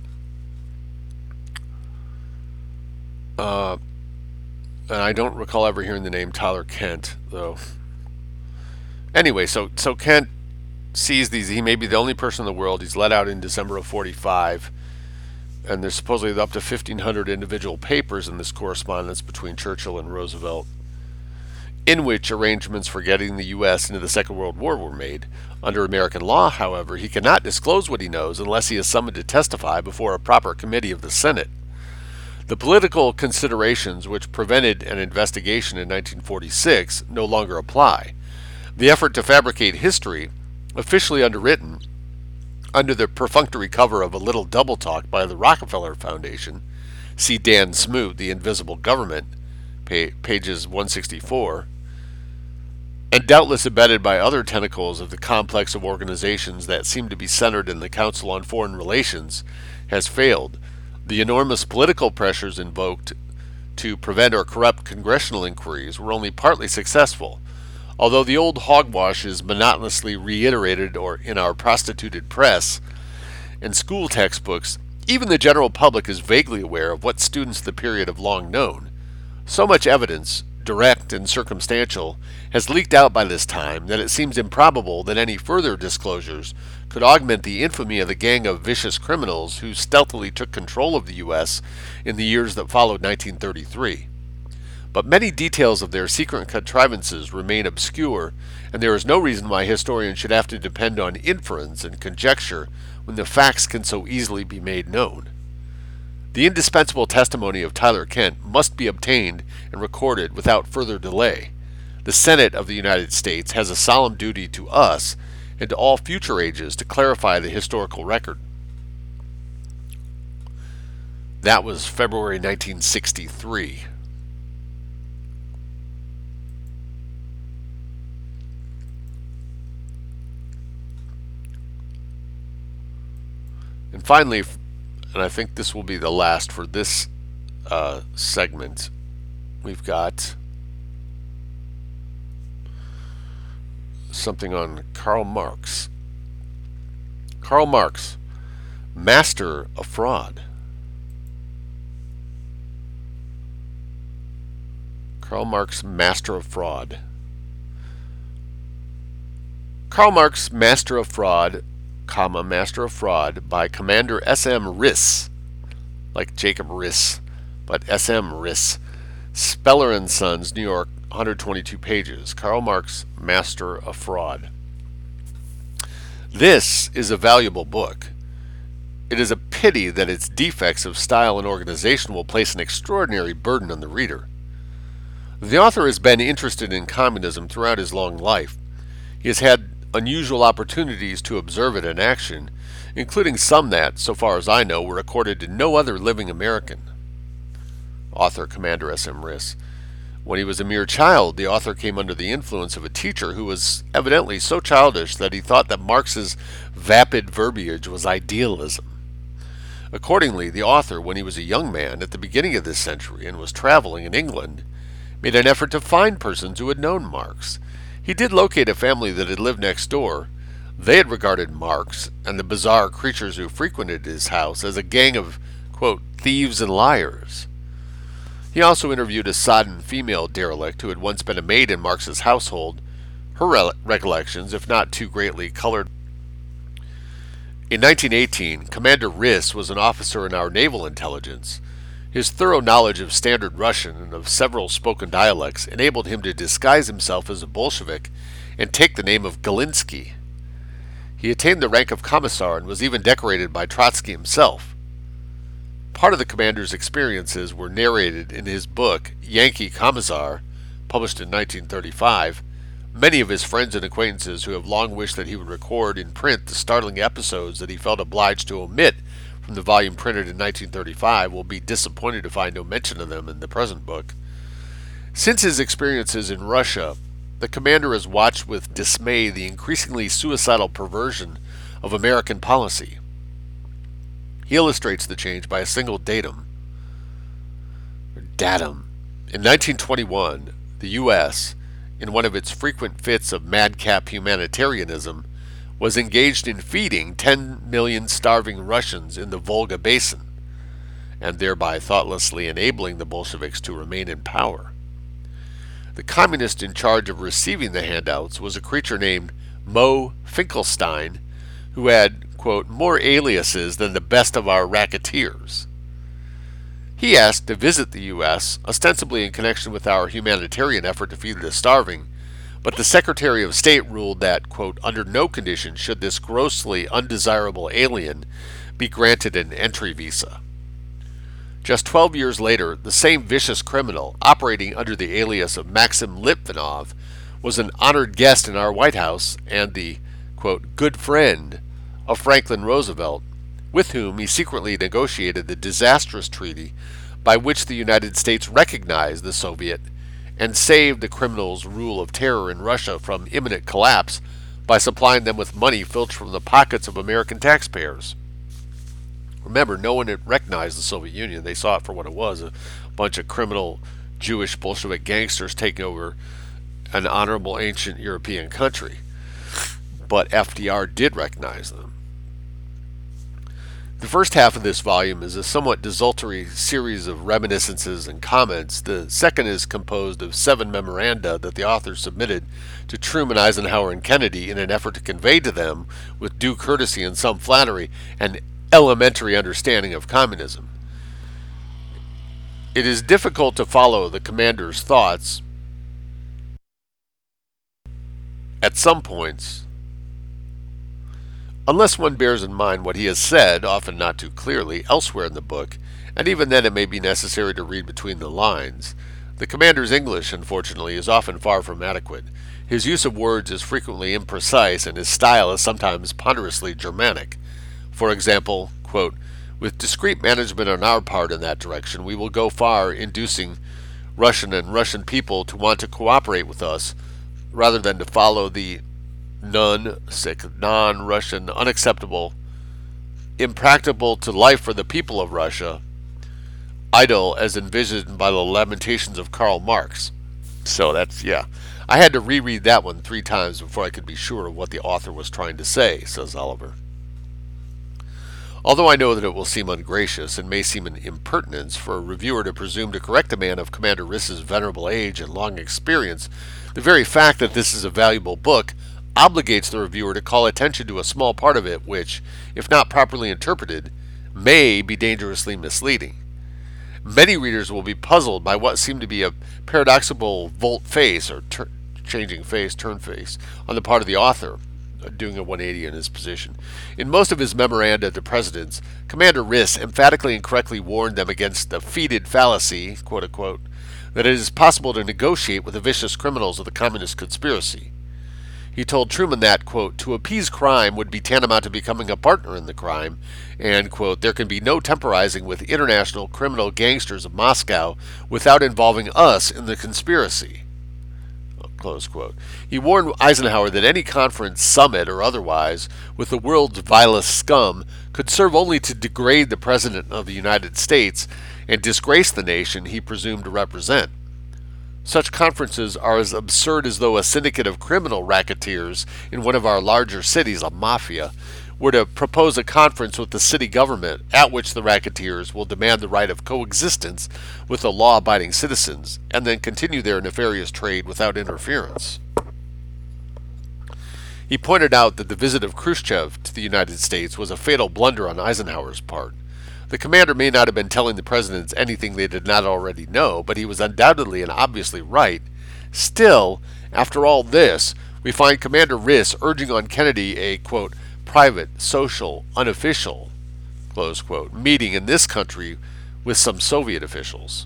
Uh, and I don't recall ever hearing the name Tyler Kent, though. Anyway, so so Kent sees these. He may be the only person in the world. He's let out in December of forty-five, and there's supposedly up to fifteen hundred individual papers in this correspondence between Churchill and Roosevelt, in which arrangements for getting the U S into the Second World War were made. Under American law, however, he cannot disclose what he knows unless he is summoned to testify before a proper committee of the Senate. The political considerations which prevented an investigation in nineteen forty-six no longer apply. The effort to fabricate history, officially underwritten under the perfunctory cover of a little double talk by the Rockefeller Foundation, see Dan Smoot, The Invisible Government, pages one sixty-four, and doubtless abetted by other tentacles of the complex of organizations that seem to be centered in the Council on Foreign Relations, has failed. The enormous political pressures invoked to prevent or corrupt congressional inquiries were only partly successful. Although the old hogwash is monotonously reiterated or in our prostituted press and school textbooks, even the general public is vaguely aware of what students of the period have long known. So much evidence, direct and circumstantial, has leaked out by this time that it seems improbable that any further disclosures could augment the infamy of the gang of vicious criminals who stealthily took control of the U S in the years that followed nineteen thirty-three. But many details of their secret contrivances remain obscure, and there is no reason why historians should have to depend on inference and conjecture when the facts can so easily be made known. The indispensable testimony of Tyler Kent must be obtained and recorded without further delay. The Senate of the United States has a solemn duty to us and to all future ages to clarify the historical record. That was February nineteen sixty-three. And finally, and I think this will be the last for this uh, segment, we've got something on Karl Marx. Karl Marx, master of fraud. Karl Marx, master of fraud. Karl Marx, master of fraud, comma, Master of Fraud, by Commander S M Riss, like Jacob Riss, but S M Riss, Speller and Sons, New York, one hundred twenty-two pages. Karl Marx, Master of Fraud. This is a valuable book. It is a pity that its defects of style and organization will place an extraordinary burden on the reader. The author has been interested in communism throughout his long life. He has had unusual opportunities to observe it in action, including some that, so far as I know, were accorded to no other living American. Author Commander S M Riss. When he was a mere child, the author came under the influence of a teacher who was evidently so childish that he thought that Marx's vapid verbiage was idealism. Accordingly, the author, when he was a young man at the beginning of this century and was traveling in England, made an effort to find persons who had known Marx. He did locate a family that had lived next door. They had regarded Marx and the bizarre creatures who frequented his house as a gang of, quote, thieves and liars. He also interviewed a sodden female derelict who had once been a maid in Marx's household. Her re- recollections, if not too greatly colored. In nineteen eighteen, Commander Riss was an officer in our naval intelligence. His thorough knowledge of standard Russian and of several spoken dialects enabled him to disguise himself as a Bolshevik and take the name of Galinsky. He attained the rank of commissar and was even decorated by Trotsky himself. Part of the commander's experiences were narrated in his book, Yankee Commissar, published in nineteen thirty-five. Many of his friends and acquaintances who have long wished that he would record in print the startling episodes that he felt obliged to omit from the volume printed in nineteen thirty-five will be disappointed to find no mention of them in the present book. Since his experiences in Russia, the commander has watched with dismay the increasingly suicidal perversion of American policy. He illustrates the change by a single datum. Datum. In nineteen twenty-one, the U S, in one of its frequent fits of madcap humanitarianism, was engaged in feeding ten million starving Russians in the Volga Basin, and thereby thoughtlessly enabling the Bolsheviks to remain in power. The communist in charge of receiving the handouts was a creature named Mo Finkelstein, who had, quote, more aliases than the best of our racketeers. He asked to visit the U S, ostensibly in connection with our humanitarian effort to feed the starving, but the Secretary of State ruled that, quote, under no condition should this grossly undesirable alien be granted an entry visa. Just twelve years later, the same vicious criminal, operating under the alias of Maxim Litvinov, was an honored guest in our White House and the, quote, good friend of Franklin Roosevelt, with whom he secretly negotiated the disastrous treaty by which the United States recognized the Soviet and saved the criminals' rule of terror in Russia from imminent collapse by supplying them with money filched from the pockets of American taxpayers. Remember, no one had recognized the Soviet Union. They saw it for what it was, a bunch of criminal Jewish Bolshevik gangsters taking over an honorable ancient European country. But F D R did recognize them. The first half of this volume is a somewhat desultory series of reminiscences and comments. The second is composed of seven memoranda that the author submitted to Truman, Eisenhower, and Kennedy in an effort to convey to them, with due courtesy and some flattery, an elementary understanding of communism. It is difficult to follow the commander's thoughts at some points, unless one bears in mind what he has said, often not too clearly, elsewhere in the book, and even then it may be necessary to read between the lines. The commander's English, unfortunately, is often far from adequate. His use of words is frequently imprecise, and his style is sometimes ponderously Germanic. For example, quote, with discreet management on our part in that direction, we will go far inducing Russian and Russian people to want to cooperate with us rather than to follow the non-sick, non-Russian, unacceptable, impracticable to life for the people of Russia, idle as envisioned by the Lamentations of Karl Marx. So that's, yeah. I had to reread that one three times before I could be sure of what the author was trying to say, says Oliver. Although I know that it will seem ungracious and may seem an impertinence for a reviewer to presume to correct a man of Commander Riss's venerable age and long experience, the very fact that this is a valuable book obligates the reviewer to call attention to a small part of it which, if not properly interpreted, may be dangerously misleading. Many readers will be puzzled by what seemed to be a paradoxical volte-face, or tur- changing face, turn face, on the part of the author, doing a one eighty in his position. In most of his memoranda to presidents, Commander Riss emphatically and correctly warned them against the feted fallacy, quote unquote, that it is possible to negotiate with the vicious criminals of the communist conspiracy. He told Truman that, quote, to appease crime would be tantamount to becoming a partner in the crime, and, quote, there can be no temporizing with international criminal gangsters of Moscow without involving us in the conspiracy. Close quote. He warned Eisenhower that any conference, summit, or otherwise, with the world's vilest scum could serve only to degrade the President of the United States and disgrace the nation he presumed to represent. Such conferences are as absurd as though a syndicate of criminal racketeers in one of our larger cities, a mafia, were to propose a conference with the city government at which the racketeers will demand the right of coexistence with the law-abiding citizens and then continue their nefarious trade without interference. He pointed out that the visit of Khrushchev to the United States was a fatal blunder on Eisenhower's part. The commander may not have been telling the presidents anything they did not already know, but he was undoubtedly and obviously right. Still, after all this, we find Commander Riss urging on Kennedy a, quote, private, social, unofficial, close quote, meeting in this country with some Soviet officials.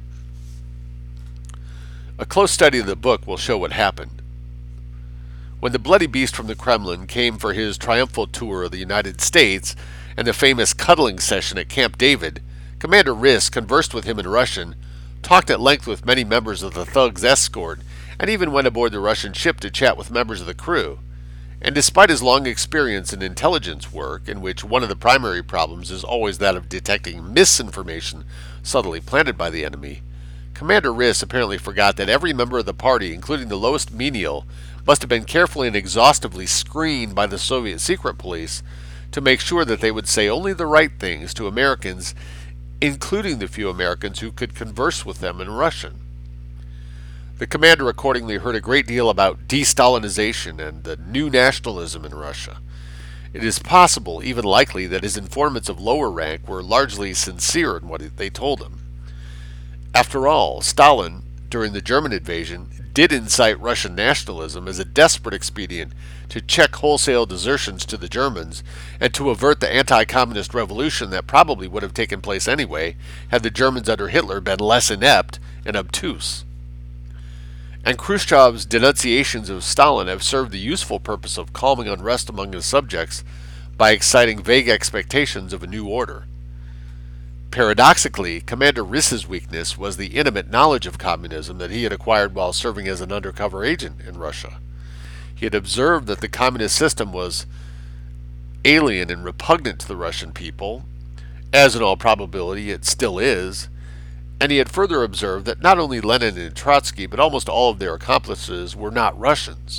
A close study of the book will show what happened. When the bloody beast from the Kremlin came for his triumphal tour of the United States and the famous cuddling session at Camp David, Commander Riss conversed with him in Russian, talked at length with many members of the Thugs' escort, and even went aboard the Russian ship to chat with members of the crew. And despite his long experience in intelligence work, in which one of the primary problems is always that of detecting misinformation subtly planted by the enemy, Commander Riss apparently forgot that every member of the party, including the lowest menial, must have been carefully and exhaustively screened by the Soviet secret police to make sure that they would say only the right things to Americans, including the few Americans who could converse with them in Russian. The commander accordingly heard a great deal about de-Stalinization and the new nationalism in Russia. It is possible, even likely, that his informants of lower rank were largely sincere in what they told him. After all, Stalin, during the German invasion, did incite Russian nationalism as a desperate expedient to check wholesale desertions to the Germans and to avert the anti-communist revolution that probably would have taken place anyway had the Germans under Hitler been less inept and obtuse. And Khrushchev's denunciations of Stalin have served the useful purpose of calming unrest among his subjects by exciting vague expectations of a new order. Paradoxically, Commander Riss's weakness was the intimate knowledge of communism that he had acquired while serving as an undercover agent in Russia. He had observed that the communist system was alien and repugnant to the Russian people, as in all probability it still is, and he had further observed that not only Lenin and Trotsky, but almost all of their accomplices were not Russians.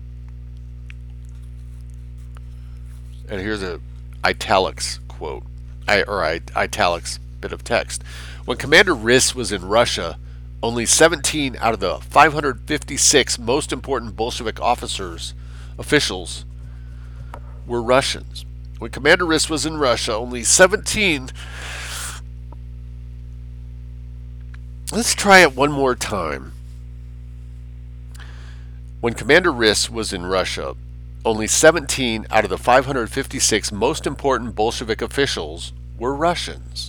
And here's a italics quote, I, or I, italics bit of text. When Commander Riss was in Russia, only seventeen out of the five hundred fifty-six most important Bolshevik officers, officials, were Russians. When Commander Riss was in Russia, only seventeen... Let's try it one more time. When Commander Riss was in Russia, only seventeen out of the five hundred fifty-six most important Bolshevik officials were Russians.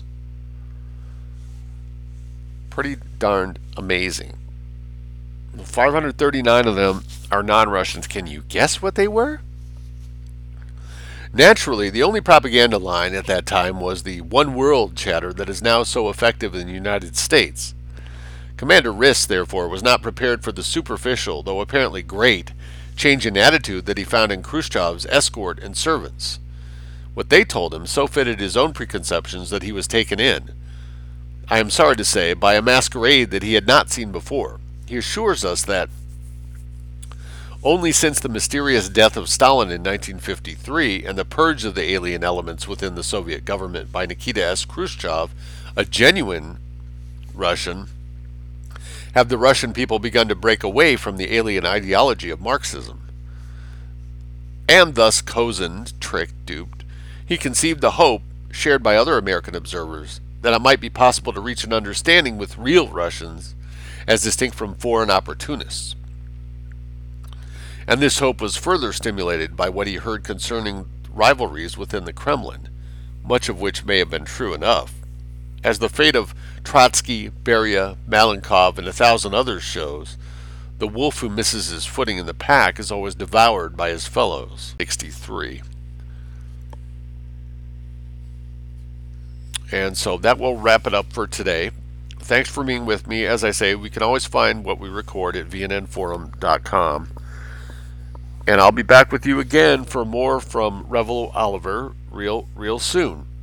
Pretty darned amazing. five hundred thirty-nine of them are non-Russians. Can you guess what they were? Naturally, the only propaganda line at that time was the one world chatter that is now so effective in the United States. Commander Riss, therefore, was not prepared for the superficial, though apparently great, change in attitude that he found in Khrushchev's escort and servants. What they told him so fitted his own preconceptions that he was taken in, I am sorry to say, by a masquerade that he had not seen before. He assures us that only since the mysterious death of Stalin in nineteen fifty-three and the purge of the alien elements within the Soviet government by Nikita S. Khrushchev, a genuine Russian, have the Russian people begun to break away from the alien ideology of Marxism. And thus cozened, tricked, duped, he conceived the hope, shared by other American observers, that it might be possible to reach an understanding with real Russians, as distinct from foreign opportunists. And this hope was further stimulated by what he heard concerning rivalries within the Kremlin, much of which may have been true enough. As the fate of Trotsky, Beria, Malenkov, and a thousand others shows, the wolf who misses his footing in the pack is always devoured by his fellows. sixty-three. And so that will wrap it up for today. Thanks for being with me. As I say, we can always find what we record at V N N forum dot com. And I'll be back with you again for more from Revel Oliver real, real soon.